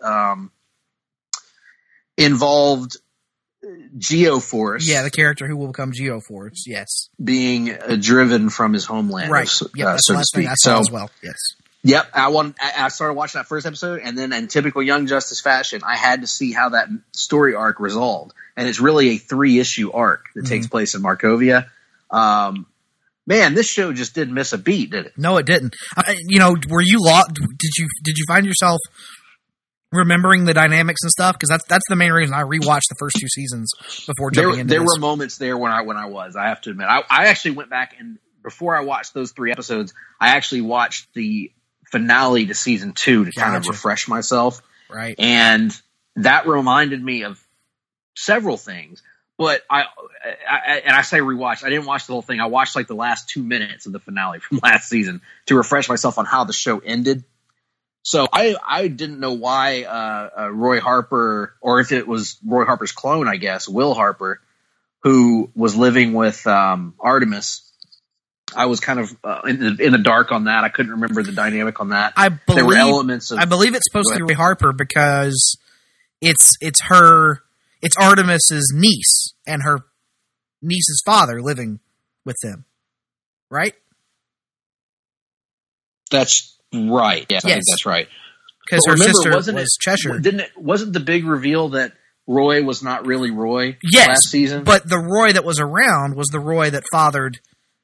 Geoforce. Yeah, the character who will become Geoforce. Yes, being driven from his homeland, right? That's the last thing I saw as well. Yes. Yep, I started watching that first episode, and then in typical Young Justice fashion, I had to see how that story arc resolved. And it's really a 3-issue arc that takes place in Markovia. Man, this show just didn't miss a beat, did it? No, it didn't. Were you lost? Did you find yourself remembering the dynamics and stuff? Because that's the main reason I rewatched the first 2 seasons before jumping into this. There were moments there when I was. I have to admit, I actually went back, and before I watched those 3 episodes, I actually watched the finale to season 2 to kind of refresh myself. Right. And that reminded me of several things. But I say rewatch. I didn't watch the whole thing. I watched like the last 2 minutes of the finale from last season to refresh myself on how the show ended. So I didn't know why Roy Harper, or if it was Roy Harper's clone, I guess, Will Harper, who was living with Artemis. I was kind of in the dark on that. I couldn't remember the dynamic on that. There were elements of. I believe it's supposed to be Roy Harper because it's Artemis's niece and her niece's father living with them, right? That's right. Yes, I think that's right. Because her sister was Cheshire. Wasn't the big reveal that Roy was not really Roy last season? But the Roy that was around was the Roy that fathered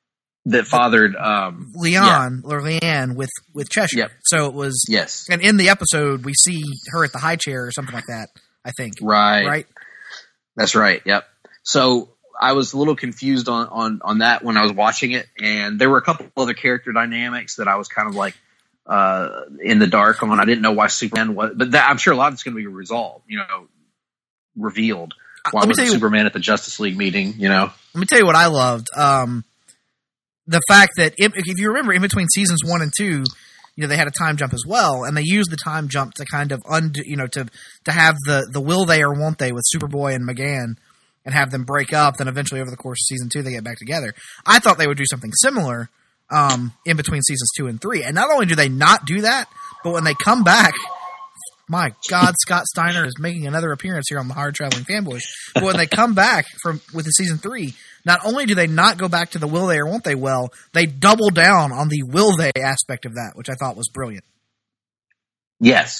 Leanne with Cheshire. Yep. So it was And in the episode we see her at the high chair or something like that, I think. Right. That's right. Yep. So I was a little confused on that when I was watching it, and there were a couple other character dynamics that I was kind of like in the dark on. I didn't know why Superman was, but I'm sure a lot of it's going to be resolved, revealed. Why wasn't Superman at the Justice League meeting? Let me tell you what I loved. The fact that if you remember, in between seasons 1 and 2, they had a time jump as well, and they used the time jump to kind of undo, to have the will they or won't they with Superboy and McGann, and have them break up. Then eventually, over the course of season 2, they get back together. I thought they would do something similar in between seasons 2 and 3. And not only do they not do that, but when they come back, my God, Scott Steiner is making another appearance here on the Hard Traveling Fanboys. But when they come back with the season 3, not only do they not go back to the will they or won't they they double down on the will they aspect of that, which I thought was brilliant. Yes.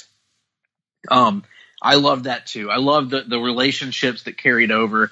I love that too. I love the relationships that carried over.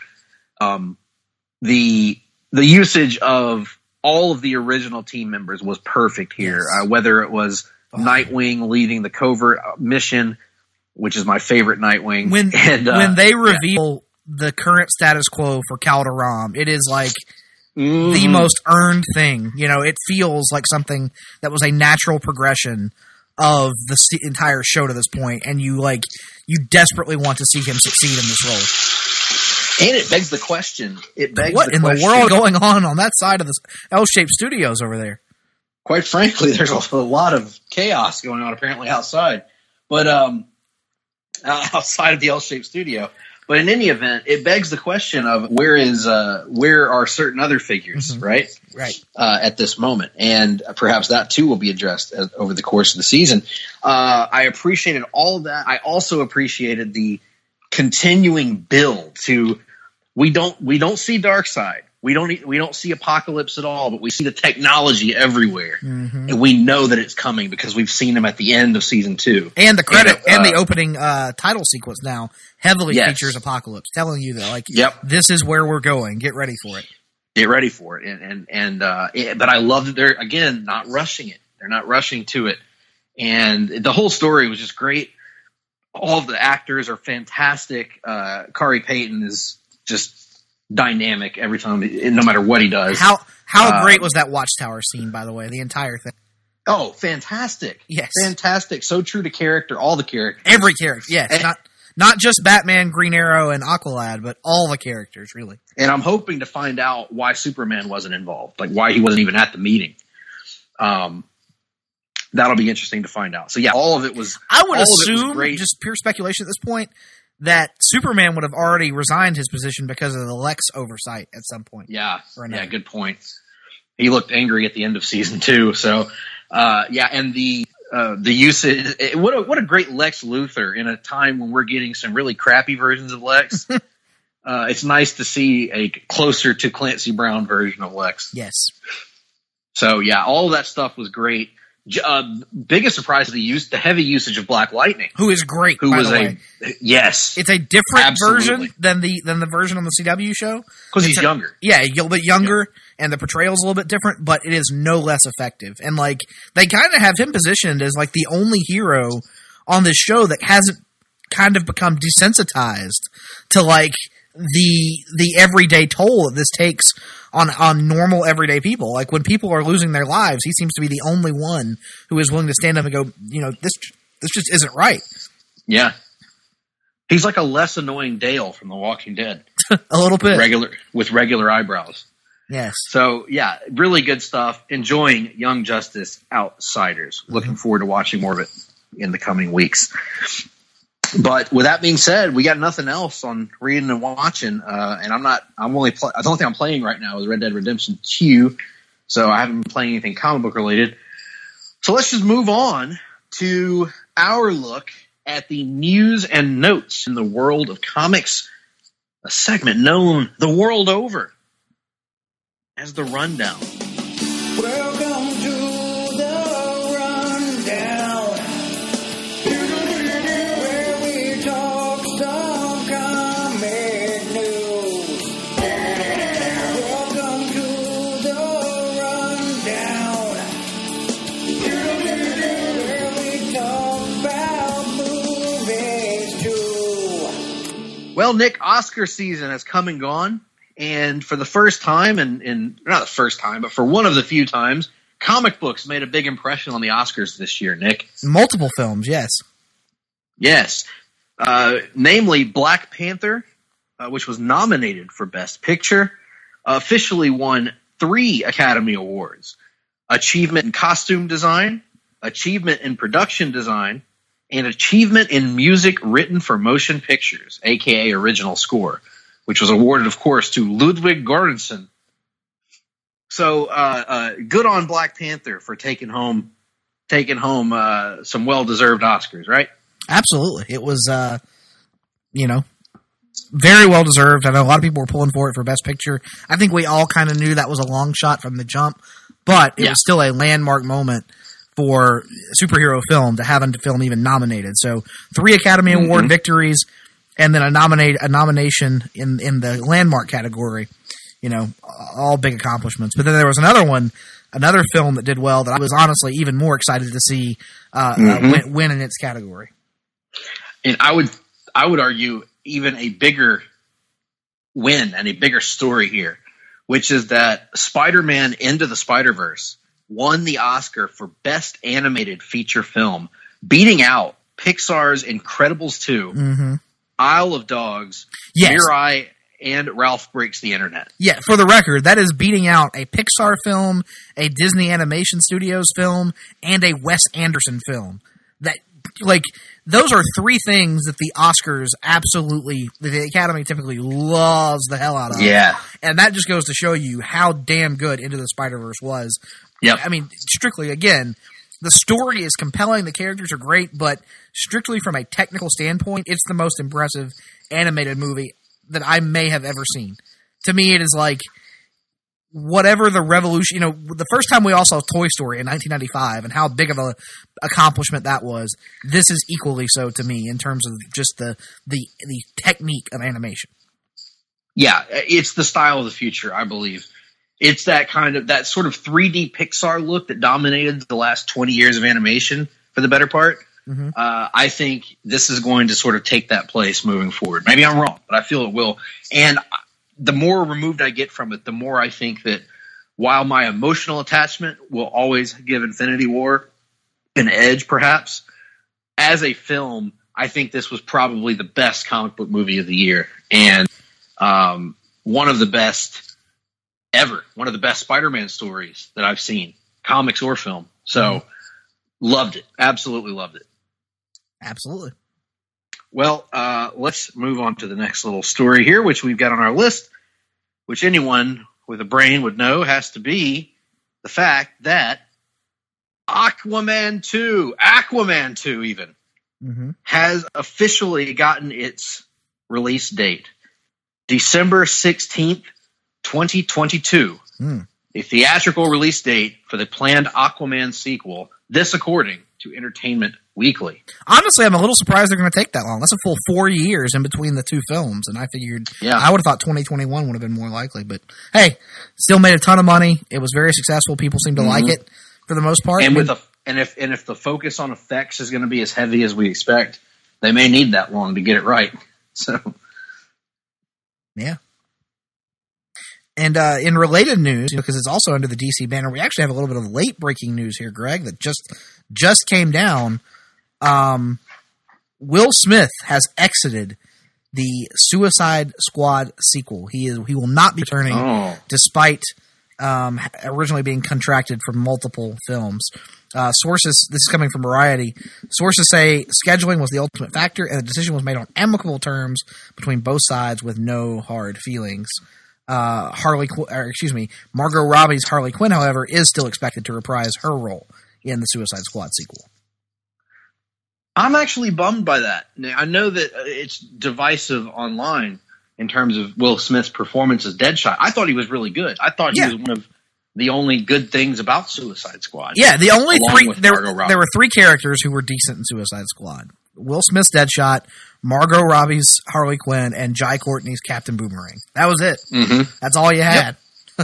The usage of all of the original team members was perfect here. Yes. Whether it was Nightwing leading the covert mission, which is my favorite Nightwing. When they reveal the current status quo for Calderon, it is like the most earned thing. It feels like something that was a natural progression of the entire show to this point, and you desperately want to see him succeed in this role. And it begs the question. What in the world going on that side of the L-shaped studios over there? Quite frankly, there's a lot of chaos going on apparently outside, but outside of the L-shaped studio. But in any event, it begs the question of where are certain other figures, right? Right. At this moment, and perhaps that too will be addressed over the course of the season. I appreciated all of that. I also appreciated the continuing build to. We don't see Darkseid. We don't see Apocalypse at all, but we see the technology everywhere, and we know that it's coming because we've seen him at the end of season 2. And the credit and the opening title sequence now heavily features Apocalypse, telling you that this is where we're going. Get ready for it. Get ready for it, but I love that they're again not rushing it. They're not rushing to it, and the whole story was just great. All of the actors are fantastic. Kari Payton is just dynamic every time, no matter what he does. How great was that Watchtower scene, by the way? The entire thing. Oh, fantastic! Yes, fantastic. So true to character, all the characters, every character. Yes, and, not just Batman, Green Arrow, and Aqualad, but all the characters, really. And I'm hoping to find out why Superman wasn't involved, like why he wasn't even at the meeting. That'll be interesting to find out. So yeah, all of it was. I would assume, just pure speculation at this point, that Superman would have already resigned his position because of the Lex oversight at some point. Yeah, good point. He looked angry at the end of season 2. So, and the usage. What a great Lex Luthor in a time when we're getting some really crappy versions of Lex. It's nice to see a closer to Clancy Brown version of Lex. Yes. So yeah, all of that stuff was great. Biggest surprise is the heavy usage of Black Lightning, who is great. Yes, it's a different version than the version on the CW show because he's younger. Yeah, a little bit younger, and the portrayal's a little bit different, but it is no less effective. And like they kind of have him positioned as like the only hero on this show that hasn't kind of become desensitized to like the everyday toll that this takes on normal everyday people. Like when people are losing their lives, he seems to be the only one who is willing to stand up and go, this just isn't right. Yeah. He's like a less annoying Dale from The Walking Dead. A little bit. With regular eyebrows. Yes. So yeah, really good stuff. Enjoying Young Justice Outsiders. Looking forward to watching more of it in the coming weeks. But with that being said, we got nothing else on reading and watching, and the only thing I'm playing right now is Red Dead Redemption 2, so I haven't been playing anything comic book related. So let's just move on to our look at the news and notes in the world of comics, a segment known the world over as the Rundown. Welcome to the Rundown. Well, Nick, Oscar season has come and gone, and for the first time, and not the first time, but for one of the few times, comic books made a big impression on the Oscars this year, Nick. Multiple films, yes. Yes. Namely, Black Panther, which was nominated for Best Picture, officially won 3 Academy Awards. Achievement in Costume Design, Achievement in Production Design, and Achievement in Music Written for Motion Pictures, a.k.a. Original Score, which was awarded, of course, to Ludwig Göransson. So good on Black Panther for taking home some well-deserved Oscars, right? Absolutely. It was, very well-deserved. I know a lot of people were pulling for it for Best Picture. I think we all kind of knew that was a long shot from the jump, but it was still a landmark moment for superhero film to have a film even nominated. So 3 Academy Award victories, and then a nomination in the landmark category. All big accomplishments. But then there was another film that did well that I was honestly even more excited to see win in its category. And I would argue even a bigger win and a bigger story here, which is that Spider-Man Into the Spider-Verse won the Oscar for Best Animated Feature Film, beating out Pixar's Incredibles 2, Isle of Dogs, Mirai, and Ralph Breaks the Internet. Yeah, for the record, that is beating out a Pixar film, a Disney Animation Studios film, and a Wes Anderson film. Those are 3 things that the Oscars the Academy typically loves the hell out of. Yeah. And that just goes to show you how damn good Into the Spider-Verse was. Yep. I mean, strictly, again, the story is compelling, the characters are great, but strictly from a technical standpoint, it's the most impressive animated movie that I may have ever seen. To me, it is like whatever the revolution, the first time we all saw Toy Story in 1995 and how big of a accomplishment that was, this is equally so to me in terms of just the technique of animation. Yeah, it's the style of the future, I believe. It's that sort of 3D Pixar look that dominated the last 20 years of animation for the better part. I think this is going to sort of take that place moving forward. Maybe I'm wrong, but I feel it will. And the more removed I get from it, the more I think that while my emotional attachment will always give Infinity War an edge, perhaps, as a film, I think this was probably the best comic book movie of the year. And one of the best ever. One of the best Spider-Man stories that I've seen, comics or film. So, loved it. Absolutely loved it. Absolutely. Well, let's move on to the next little story here, which we've got on our list, which anyone with a brain would know has to be the fact that Aquaman 2 even, has officially gotten its release date. December 16th, 2022. A theatrical release date for the planned Aquaman sequel. This according to Entertainment Weekly. Honestly, I'm a little surprised they're going to take that long. That's a full 4 years in between the two films, and I figured I would have thought 2021 would have been more likely. But hey, still made a ton of money. It was very successful. People seem to like it for the most part. And if the focus on effects is going to be as heavy as we expect, they may need that long to get it right. So, yeah. And in related news, because it's also under the DC banner, we actually have a little bit of late breaking news here, Greg, that just came down. Will Smith has exited the Suicide Squad sequel. He will not be returning, despite originally being contracted for multiple films. Sources, this is coming from Variety, sources say scheduling was the ultimate factor, and the decision was made on amicable terms between both sides with no hard feelings. Margot Robbie's Harley Quinn, however, is still expected to reprise her role in the Suicide Squad sequel. I'm actually bummed by that. I know that it's divisive online in terms of Will Smith's performance as Deadshot. I thought he was really good. I thought he was one of the only good things about Suicide Squad. Yeah, the only three there were three characters who were decent in Suicide Squad: Will Smith's Deadshot, Margot Robbie's Harley Quinn, and Jai Courtney's Captain Boomerang. That was it. That's all you had.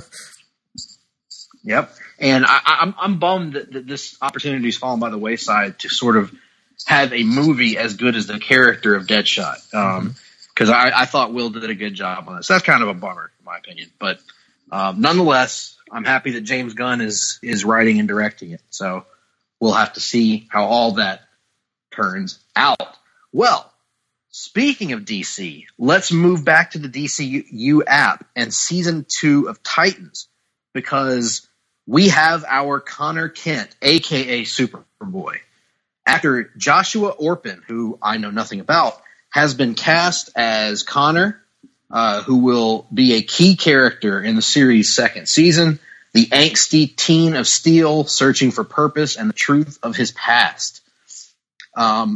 Yep. And I'm bummed that this opportunity has fallen by the wayside to sort of have a movie as good as the character of Deadshot. Because I thought Will did a good job on this. So that's kind of a bummer, in my opinion. But nonetheless, I'm happy that James Gunn is writing and directing it. So we'll have to see how all that turns out. Well, speaking of DC, let's move back to the DCU app and Season 2 of Titans, because we have our Connor Kent, a.k.a. Superboy. Actor Joshua Orpin, who I know nothing about, has been cast as Connor, who will be a key character in the series' second season, the angsty teen of Steel searching for purpose and the truth of his past. I'll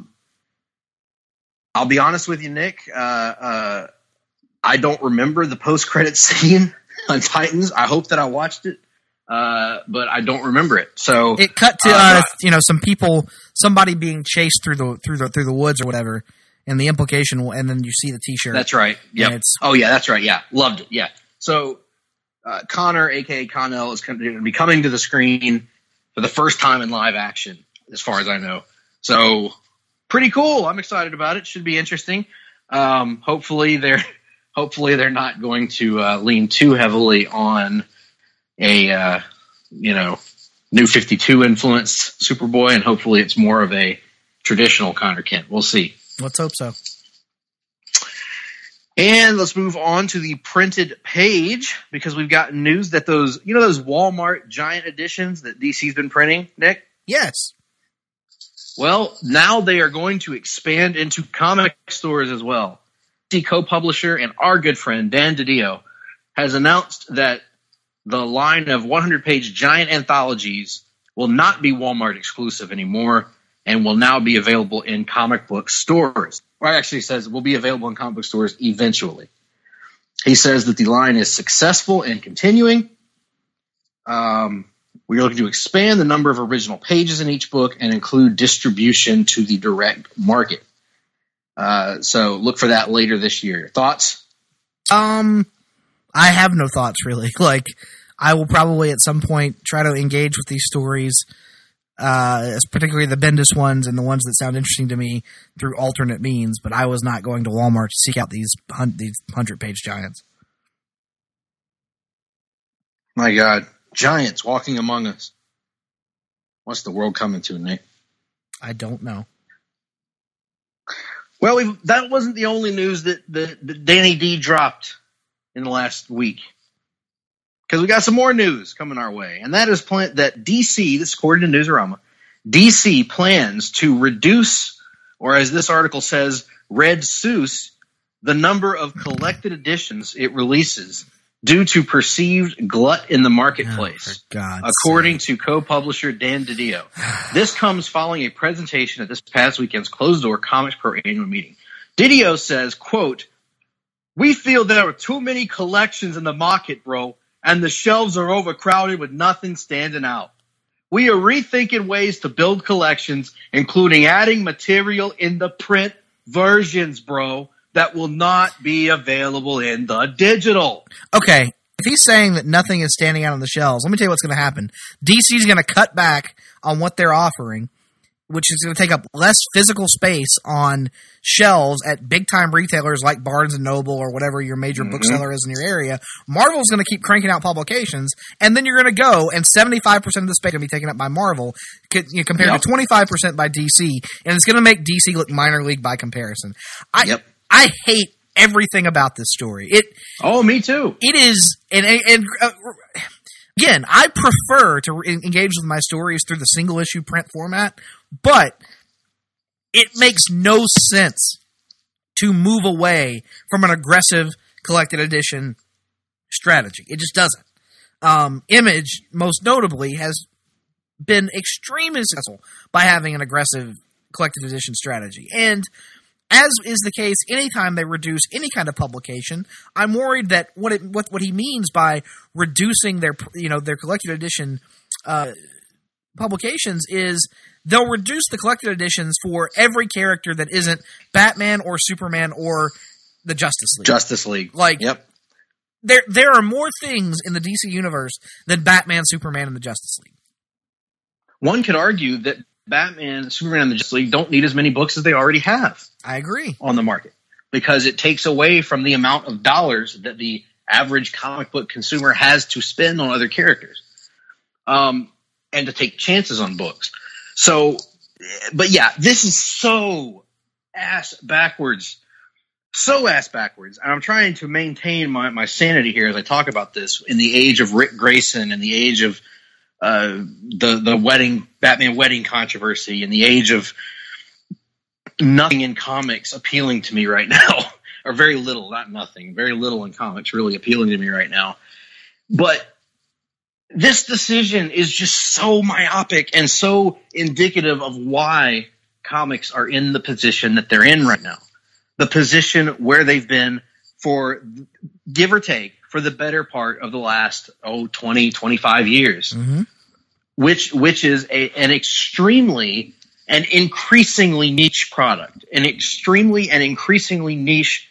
be honest with you, Nick. I don't remember the post-credit scene on Titans. I hope that I watched it, but I don't remember it. So it cut to some people, somebody being chased through the woods or whatever, and the implication, and then you see the T-shirt. That's right. Yeah. Oh yeah, that's right. Yeah, loved it. Yeah. So Connor, aka Connell, is going to be coming to the screen for the first time in live action, as far as I know. So pretty cool. I'm excited about it. Should be interesting. Hopefully they're not going to lean too heavily on a New 52 influenced Superboy, and hopefully it's more of a traditional Connor Kent. We'll see. Let's hope so. And let's move on to the printed page, because we've got news that those Walmart giant editions that DC's been printing, Nick? Yes. Well, now they are going to expand into comic stores as well. DC co-publisher and our good friend Dan DiDio has announced that the line of 100-page giant anthologies will not be Walmart exclusive anymore and will now be available in comic book stores. Or actually says will be available in comic book stores eventually. He says that the line is successful and continuing. We are looking to expand the number of original pages in each book and include distribution to the direct market. So look for that later this year. Thoughts? I have no thoughts, really. Like, I will probably at some point try to engage with these stories particularly the Bendis ones and the ones that sound interesting to me through alternate means, but I was not going to Walmart to seek out these 100-page giants. My God, giants walking among us. What's the world coming to, Nick? I don't know. Well, that wasn't the only news that Danny D dropped in the last week. Because we got some more news coming our way. And that is that DC, this is according to Newsarama, DC plans to reduce, or as this article says, reduce the number of collected editions it releases due to perceived glut in the marketplace, according to co-publisher Dan DiDio. This comes following a presentation at this past weekend's closed-door Comics Pro annual meeting. DiDio says, quote, "We feel there are too many collections in the market, bro, and the shelves are overcrowded with nothing standing out. We are rethinking ways to build collections, including adding material in the print versions, bro, that will not be available in the digital." Okay, if he's saying that nothing is standing out on the shelves, let me tell you what's going to happen. DC's going to cut back on what they're offering, which is going to take up less physical space on shelves at big-time retailers like Barnes & Noble or whatever your major bookseller is in your area. Marvel's going to keep cranking out publications, and then you're going to go, and 75% of the space going to be taken up by Marvel compared to 25% by DC, and it's going to make DC look minor league by comparison. I hate everything about this story. Me too. It is, again, I prefer to engage with my stories through the single issue print format, but it makes no sense to move away from an aggressive collected edition strategy. It just doesn't. Image, most notably, has been extremely successful by having an aggressive collected edition strategy. And as is the case, anytime they reduce any kind of publication, I'm worried that what he means by reducing their collected edition publications is they'll reduce the collected editions for every character that isn't Batman or Superman or the Justice League. There are more things in the DC universe than Batman, Superman, and the Justice League. One could argue that Batman, Superman, and the Justice League don't need as many books as they already have. I agree. On the market. Because it takes away from the amount of dollars that the average comic book consumer has to spend on other characters. And to take chances on books. So, but yeah, this is so ass backwards. So ass backwards. And I'm trying to maintain my sanity here as I talk about this in the age of Rick Grayson and the age of the Batman wedding controversy and the age of nothing in comics appealing to me right now, or very little, not nothing, very little in comics really appealing to me right now. But this decision is just so myopic and so indicative of why comics are in the position that they're in right now. The position where they've been for, give or take, for the better part of the last 20, 25 years. Mm-hmm. Which is an extremely and increasingly niche product, an extremely and increasingly niche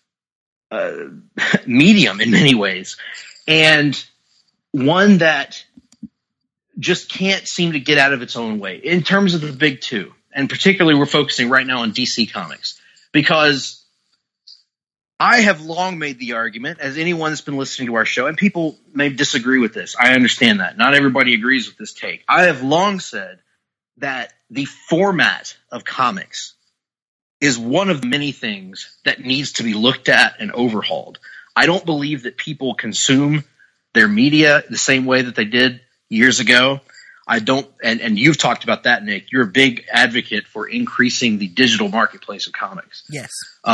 medium in many ways, and one that just can't seem to get out of its own way in terms of the big two. And particularly we're focusing right now on DC Comics, because I have long made the argument, as anyone that's been listening to our show, and people may disagree with this. I understand that. Not everybody agrees with this take. I have long said that the format of comics is one of many things that needs to be looked at and overhauled. I don't believe that people consume their media the same way that they did years ago. I don't, and you've talked about that, Nick. You're a big advocate for increasing the digital marketplace of comics. Yes.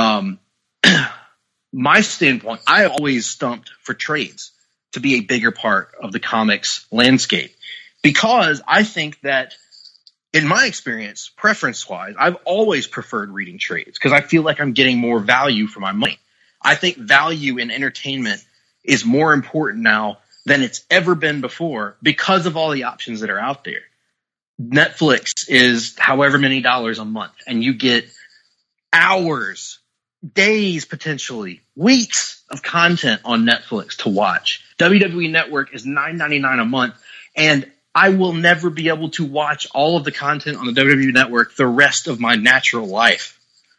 My standpoint, I always stumped for trades to be a bigger part of the comics landscape, because I think that, in my experience, preference-wise, I've always preferred reading trades because I feel like I'm getting more value for my money. I think value in entertainment is more important now than it's ever been before because of all the options that are out there. Netflix is however many dollars a month, and you get hours, days, potentially weeks of content on Netflix to watch. WWE Network is $9.99 a month, and I will never be able to watch all of the content on the WWE Network the rest of my natural life.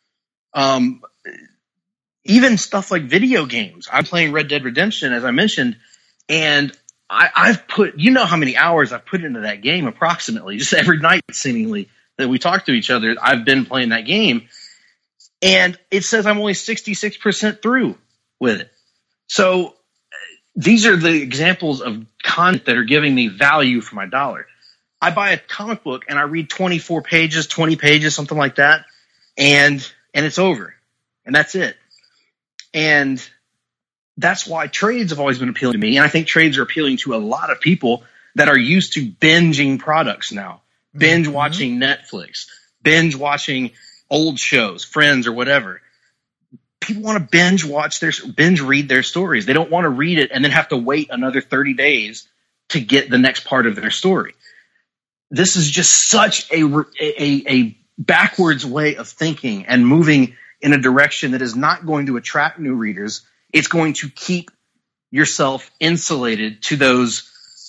Even stuff like video games. I'm playing Red Dead Redemption, as I mentioned, and I've put, you know how many hours I've put into that game approximately, just every night seemingly that we talk to each other. I've been playing that game, and it says I'm only 66% through with it. So these are the examples of content that are giving me value for my dollar. I buy a comic book and I read 24 pages, 20 pages, something like that, and it's over. And that's it. And that's why trades have always been appealing to me. And I think trades are appealing to a lot of people that are used to binging products now. Binge watching Netflix, binge watching old shows, Friends or whatever. People want to binge read their stories. They don't want to read it and then have to wait another 30 days to get the next part of their story. This is just such a backwards way of thinking and moving in a direction that is not going to attract new readers. It's going to keep yourself insulated to those,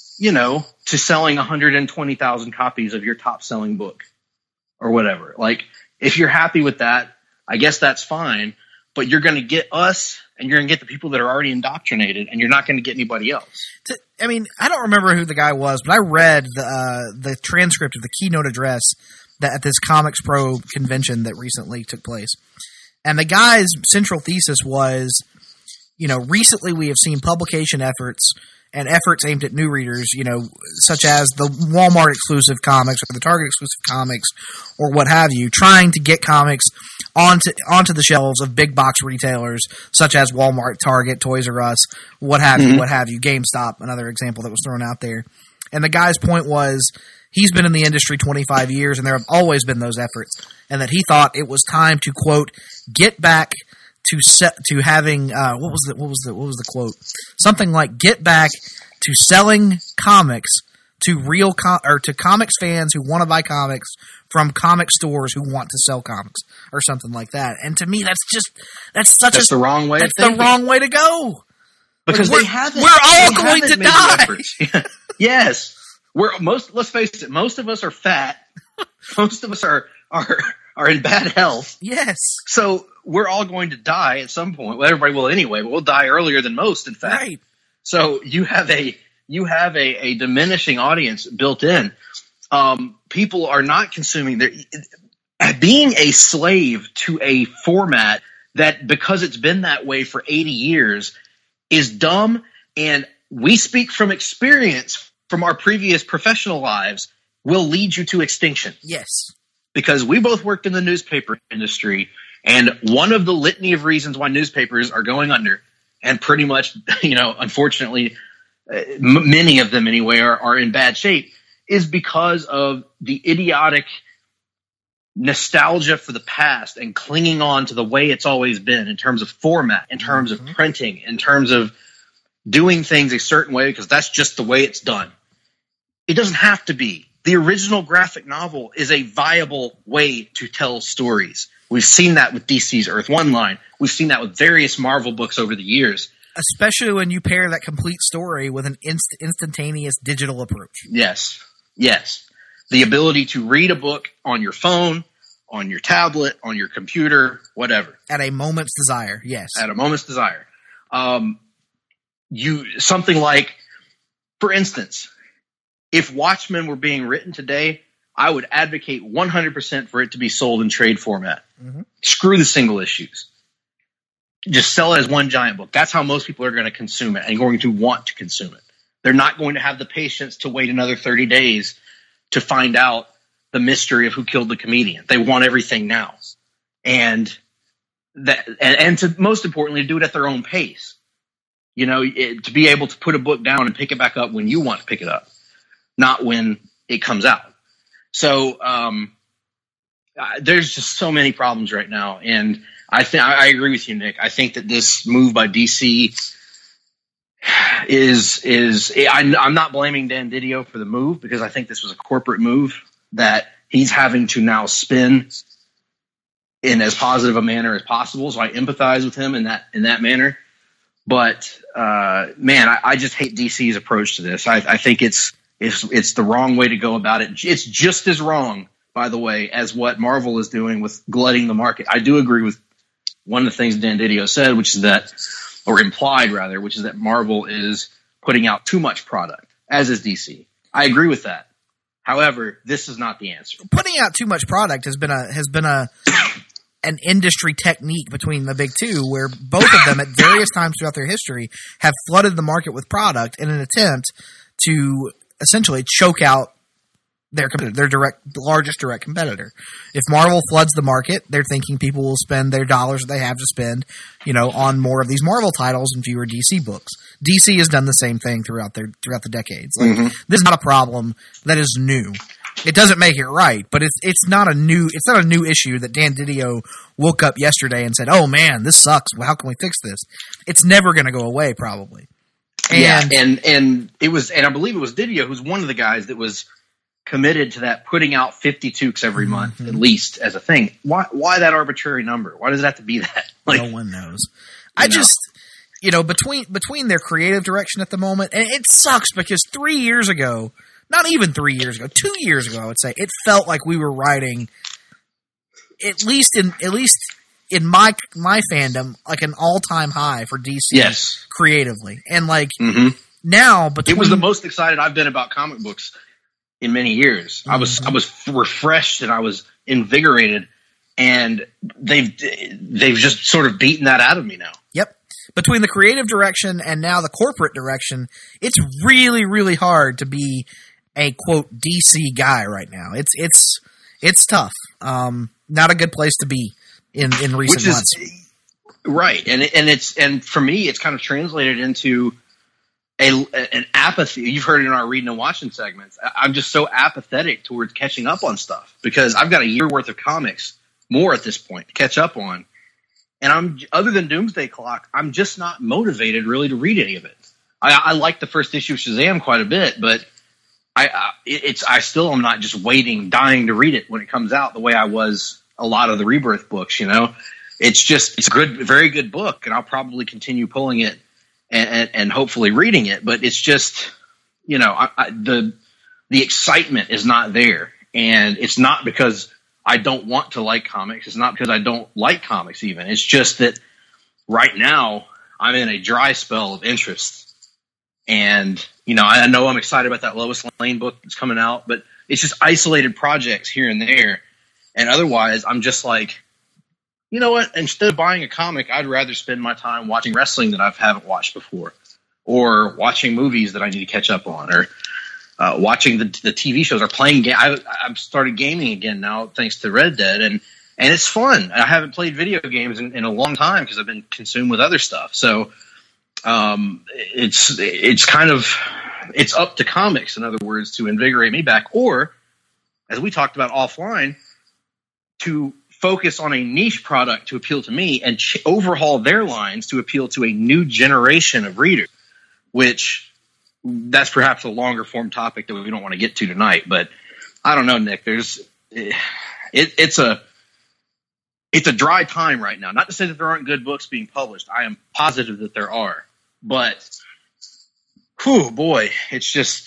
to selling 120,000 copies of your top selling book or whatever. Like, if you're happy with that, I guess that's fine, but you're going to get us and you're going to get the people that are already indoctrinated, and you're not going to get anybody else. I mean, I don't remember who the guy was, but I read the transcript of the keynote address at this Comics Pro convention that recently took place. And the guy's central thesis was, recently we have seen publication efforts and efforts aimed at new readers, such as the Walmart exclusive comics or the Target exclusive comics or what have you, trying to get comics onto the shelves of big box retailers such as Walmart, Target, Toys R Us, what have you, GameStop, another example that was thrown out there. And the guy's point was, he's been in the industry 25 years, and there have always been those efforts, and that he thought it was time to, quote, get back to having what was the quote? Something like, get back to selling comics to to comics fans who want to buy comics from comic stores who want to sell comics, or something like that. And to me, that's the wrong way. That's the wrong way to go. Because we're all going to die. Yes. Let's face it, most of us are fat. Most of us are in bad health. Yes. So we're all going to die at some point. Well, everybody will anyway, but we'll die earlier than most, in fact. Right. So you have a diminishing audience built in. People are not consuming being a slave to a format that, because it's been that way for 80 years, is dumb. And we speak from experience from our previous professional lives, will lead you to extinction. Yes. Because we both worked in the newspaper industry, and one of the litany of reasons why newspapers are going under, and pretty much, unfortunately, many of them anyway are in bad shape, is because of the idiotic nostalgia for the past and clinging on to the way it's always been in terms of format, in terms of printing, in terms of doing things a certain way, because that's just the way it's done. It doesn't have to be. The original graphic novel is a viable way to tell stories. We've seen that with DC's Earth One line. We've seen that with various Marvel books over the years. Especially when you pair that complete story with an instantaneous digital approach. Yes. The ability to read a book on your phone, on your tablet, on your computer, whatever. At a moment's desire, yes. At a moment's desire. Something like, for instance, if Watchmen were being written today, I would advocate 100% for it to be sold in trade format. Mm-hmm. Screw the single issues. Just sell it as one giant book. That's how most people are going to consume it and going to want to consume it. They're not going to have the patience to wait another 30 days to find out the mystery of who killed the comedian. They want everything now. And to most importantly, do it at their own pace. To be able to put a book down and pick it back up when you want to pick it up, not when it comes out. So there's just so many problems right now, and I agree with you, Nick. I think that this move by DC I'm not blaming Dan Didio for the move, because I think this was a corporate move that he's having to now spin in as positive a manner as possible. So I empathize with him in that manner. But I just hate DC's approach to this. I think it's It's the wrong way to go about it. It's just as wrong, by the way, as what Marvel is doing with glutting the market. I do agree with one of the things Dan Didio said, which is that, or implied rather, which is that Marvel is putting out too much product, as is DC. I agree with that. However, this is not the answer. Putting out too much product has been an industry technique between the big two, where both of them at various times throughout their history have flooded the market with product in an attempt to essentially choke out their competitor, the largest direct competitor. If Marvel floods the market, they're thinking people will spend their dollars that they have to spend, on more of these Marvel titles and fewer DC books. DC has done the same thing throughout the decades. This is not a problem that is new. It doesn't make it right, but it's not a new issue that Dan Didio woke up yesterday and said, "Oh man, this sucks. Well, how can we fix this?" It's never going to go away, probably. And I believe it was Didio who's one of the guys that was committed to that, putting out 52s every month at least as a thing. Why that arbitrary number? Why does it have to be that? No one knows. Between their creative direction at the moment, and it sucks because 3 years ago, not even 3 years ago, 2 years ago, I would say, it felt like we were writing, at least in my fandom, like an all-time high for DC creatively. And now, but it was the most excited I've been about comic books in many years. I was refreshed and I was invigorated, and they've just sort of beaten that out of me now. Yep. Between the creative direction and now the corporate direction, it's really, really hard to be a quote DC guy right now. It's tough. Not a good place to be in recent months. Right. And for me, it's kind of translated into an apathy. You've heard it in our reading and watching segments. I'm just so apathetic towards catching up on stuff because I've got a year worth of comics more at this point to catch up on. And other than Doomsday Clock, I'm just not motivated really to read any of it. I like the first issue of Shazam quite a bit, but I still am not just dying to read it when it comes out the way I was a lot of the Rebirth books. It's a good, very good book, and I'll probably continue pulling it and hopefully reading it. But it's just, the excitement is not there, and it's not because I don't want to like comics. It's not because I don't like comics even. It's just that right now I'm in a dry spell of interest. And, I know I'm excited about that Lois Lane book that's coming out, but it's just isolated projects here and there. And otherwise, I'm just like, you know what? Instead of buying a comic, I'd rather spend my time watching wrestling that I haven't watched before, or watching movies that I need to catch up on, or watching the TV shows, or playing. I've started gaming again now thanks to Red Dead, and it's fun. I haven't played video games in a long time because I've been consumed with other stuff. So it's kind of up to comics, in other words, to invigorate me back, or as we talked about offline, to focus on a niche product to appeal to me and overhaul their lines to appeal to a new generation of readers, which that's perhaps a longer form topic that we don't want to get to tonight. But I don't know, Nick, it's a dry time right now. Not to say that there aren't good books being published. I am positive that there are, but whew, boy, it's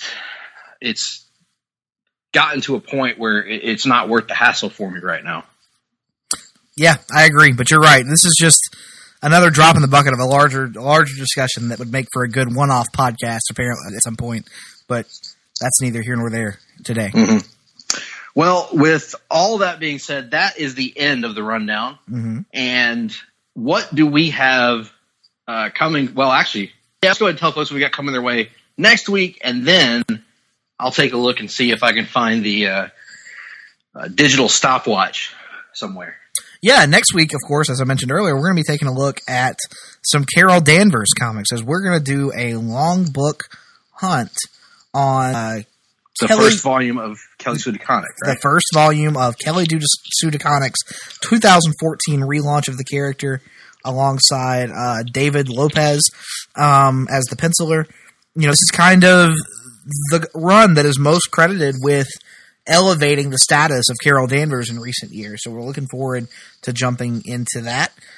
gotten to a point where it's not worth the hassle for me right now. Yeah, I agree, but you're right. This is just another drop in the bucket of a larger discussion that would make for a good one-off podcast, apparently, at some point. But that's neither here nor there today. Mm-hmm. Well, with all that being said, that is the end of the rundown. Mm-hmm. And what do we have coming? Well, actually, let's go ahead and tell folks what we got coming their way next week, and then I'll take a look and see if I can find the digital stopwatch somewhere. Yeah, next week, of course, as I mentioned earlier, we're going to be taking a look at some Carol Danvers comics, as we're going to do a long book hunt on the first volume of Kelly Sue DeConnick, right? The first volume of Kelly Sue DeConnick's 2014 relaunch of the character, alongside David Lopez as the penciler. This is kind of the run that is most credited with elevating the status of Carol Danvers in recent years. So we're looking forward to jumping into that.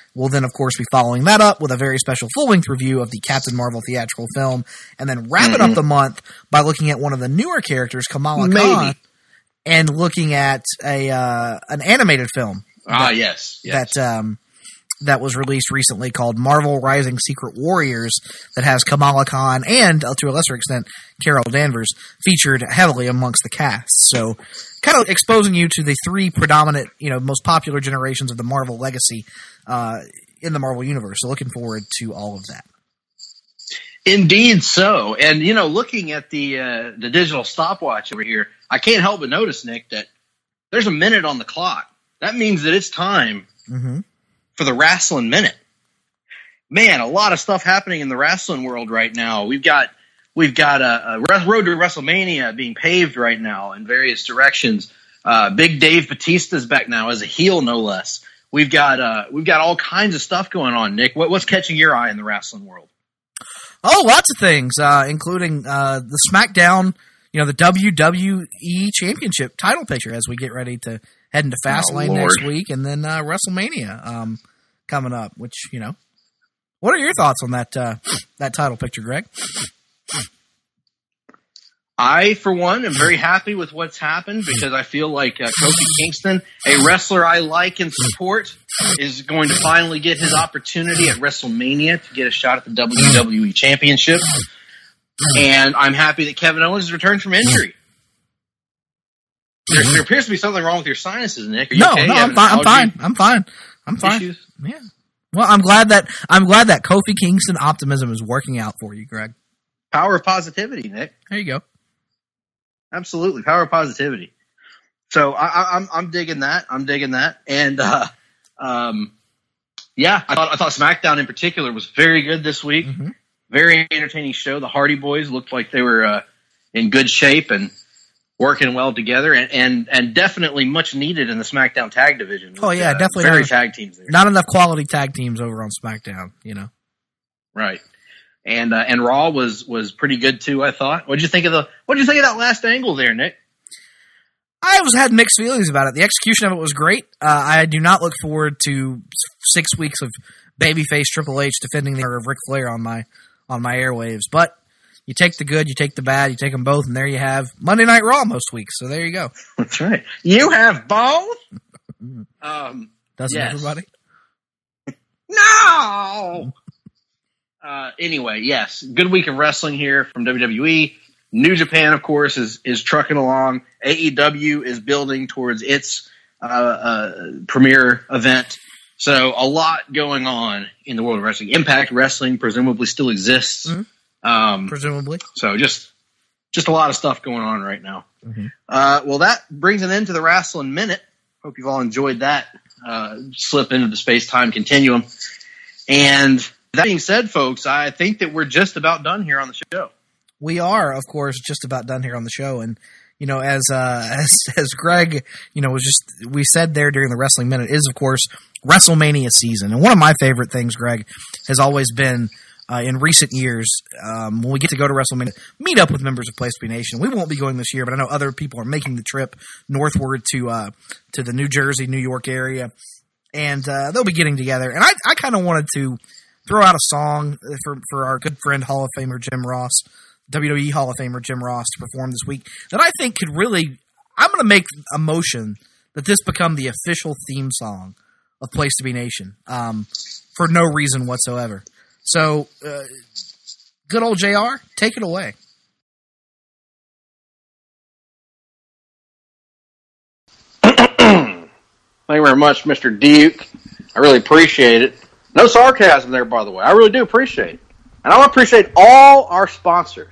We'll then, of course, be following that up with a very special full-length review of the Captain Marvel theatrical film, and then wrapping up the month by looking at one of the newer characters, Kamala Khan, and looking at an animated film. Yes. That was released recently called Marvel Rising Secret Warriors, that has Kamala Khan and, to a lesser extent, Carol Danvers featured heavily amongst the cast. So, kind of exposing you to the three predominant, most popular generations of the Marvel legacy in the Marvel Universe. So, looking forward to all of that. Indeed so. And, looking at the digital stopwatch over here, I can't help but notice, Nick, that there's a minute on the clock. That means that it's time for the Wrestling Minute. Man, a lot of stuff happening in the wrestling world right now. We've got a road to WrestleMania being paved right now in various directions. Big Dave Bautista's back now as a heel, no less. We've got all kinds of stuff going on. Nick, what's catching your eye in the wrestling world? Oh, lots of things, including the SmackDown, the WWE Championship title picture as we get ready to head into Fastlane next week, and then WrestleMania coming up. Which what are your thoughts on that title picture, Greg? I, for one, am very happy with what's happened because I feel like Kofi Kingston, a wrestler I like and support, is going to finally get his opportunity at WrestleMania to get a shot at the WWE Championship. And I'm happy that Kevin Owens has returned from injury. There appears to be something wrong with your sinuses, Nick. Are you okay? No, I'm fine. Issues? Yeah. Well, I'm glad that Kofi Kingston optimism is working out for you, Greg. Power of positivity, Nick. There you go. Absolutely, power of positivity. So I'm digging that. And I thought SmackDown in particular was very good this week. Very entertaining show. The Hardy Boys looked like they were in good shape and working well together, and definitely much needed in the SmackDown tag division. Oh yeah, definitely very tag teams there. Not enough quality tag teams over on SmackDown, Right. And Raw was pretty good too, I thought. What'd you think of that last angle there, Nick? I had mixed feelings about it. The execution of it was great. I do not look forward to 6 weeks of babyface Triple H defending the honor of Ric Flair on my airwaves, but you take the good, you take the bad, you take them both, and there you have Monday Night Raw most weeks. So there you go. That's right. You have both? Doesn't everybody? No! Anyway, yes. Good week of wrestling here from WWE. New Japan, of course, is trucking along. AEW is building towards its premiere event. So a lot going on in the world of wrestling. Impact Wrestling presumably still exists. Presumably. So just a lot of stuff going on right now. Well, that brings an end to the Wrestling Minute. Hope you've all enjoyed that slip into the space-time continuum. And that being said, folks, I think that we're just about done here on the show. We are, of course, just about done here on the show. And, as Greg, we said there during the Wrestling Minute is, of course, WrestleMania season. And one of my favorite things, Greg, has always been in recent years, when we get to go to WrestleMania, meet up with members of Place to Be Nation. We won't be going this year, but I know other people are making the trip northward to the New Jersey, New York area. And they'll be getting together. And I kind of wanted to throw out a song for our good friend Hall of Famer Jim Ross, WWE Hall of Famer Jim Ross, to perform this week that I think could really – I'm going to make a motion that this become the official theme song of Place to Be Nation for no reason whatsoever. So, good old JR, take it away. Thank you very much, Mr. Duke. I really appreciate it. No sarcasm there, by the way. I really do appreciate it. And I want to appreciate all our sponsors.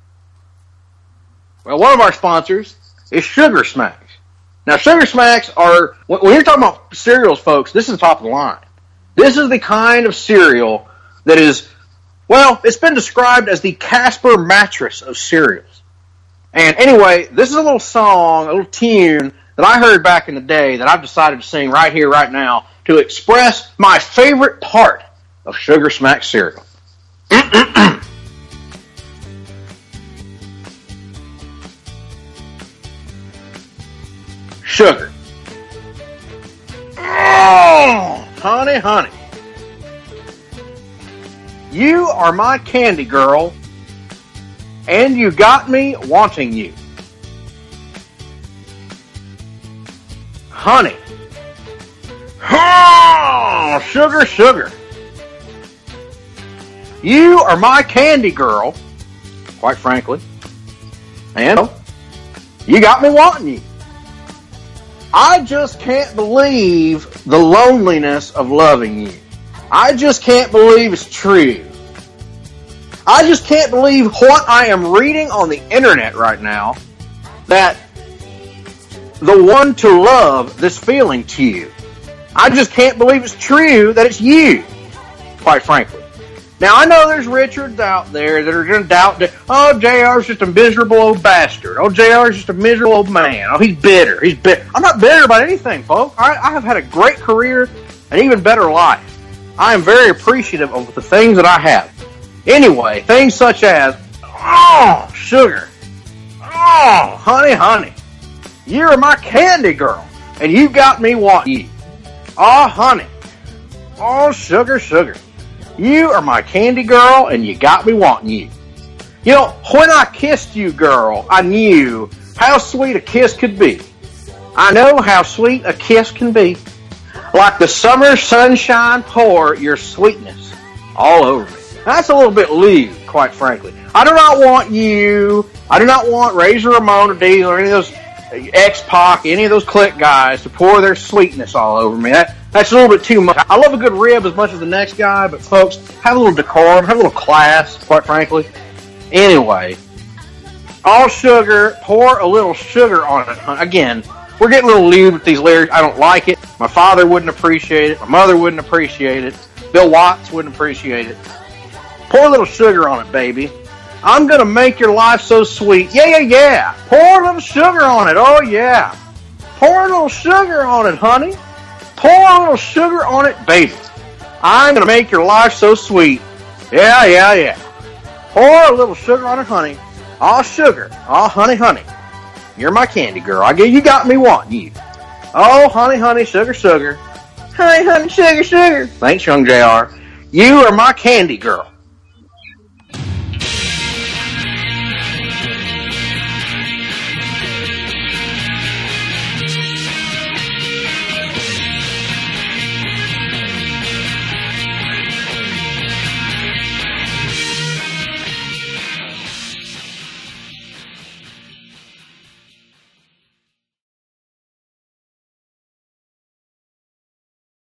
Well, one of our sponsors is Sugar Smacks. Now, Sugar Smacks are, when you're talking about cereals, folks, this is the top of the line. This is the kind of cereal that is, well, it's been described as the Casper mattress of cereals. And anyway, this is a little song, a little tune that I heard back in the day that I've decided to sing right here, right now, to express my favorite part of Sugar Smack cereal. Sugar. Oh, honey, honey. You are my candy girl, and you got me wanting you. Honey. Oh, sugar, sugar. You are my candy girl, quite frankly, and you got me wanting you. I just can't believe the loneliness of loving you. I just can't believe it's true. I just can't believe what I am reading on the internet right now, that the one to love this feeling to you. I just can't believe it's true that it's you, quite frankly. Now, I know there's Richards out there that are going to doubt that, oh, JR's just a miserable old bastard. Oh, JR's just a miserable old man. Oh, he's bitter. He's bitter. I'm not bitter about anything, folks. I have had a great career, an even better life. I am very appreciative of the things that I have. Anyway, things such as, oh, sugar. Oh, honey, honey. You're my candy girl, and you got me wanting you. Oh, honey. Oh, sugar, sugar. You are my candy girl, and you got me wanting you. You know, when I kissed you, girl, I knew how sweet a kiss could be. I know how sweet a kiss can be. Like the summer sunshine, pour your sweetness all over me. That's a little bit lewd, quite frankly. I do not want you, I do not want Razor Ramon or Diesel or any of those X-Pac, any of those Click guys to pour their sweetness all over me. That's a little bit too much. I love a good rib as much as the next guy, but folks, have a little decorum, have a little class, quite frankly. Anyway, all sugar, pour a little sugar on it. Again, we're getting a little lewd with these lyrics. I don't like it. My father wouldn't appreciate it. My mother wouldn't appreciate it. Bill Watts wouldn't appreciate it. Pour a little sugar on it, baby. I'm going to make your life so sweet. Yeah, yeah, yeah. Pour a little sugar on it. Oh, yeah. Pour a little sugar on it, honey. Pour a little sugar on it, baby. I'm going to make your life so sweet. Yeah, yeah, yeah. Pour a little sugar on it, honey. Oh, sugar. Oh, honey, honey. You're my candy girl. You got me wanting you. Oh, honey, honey, sugar, sugar. Honey, honey, sugar, sugar. Thanks, young JR. You are my candy girl.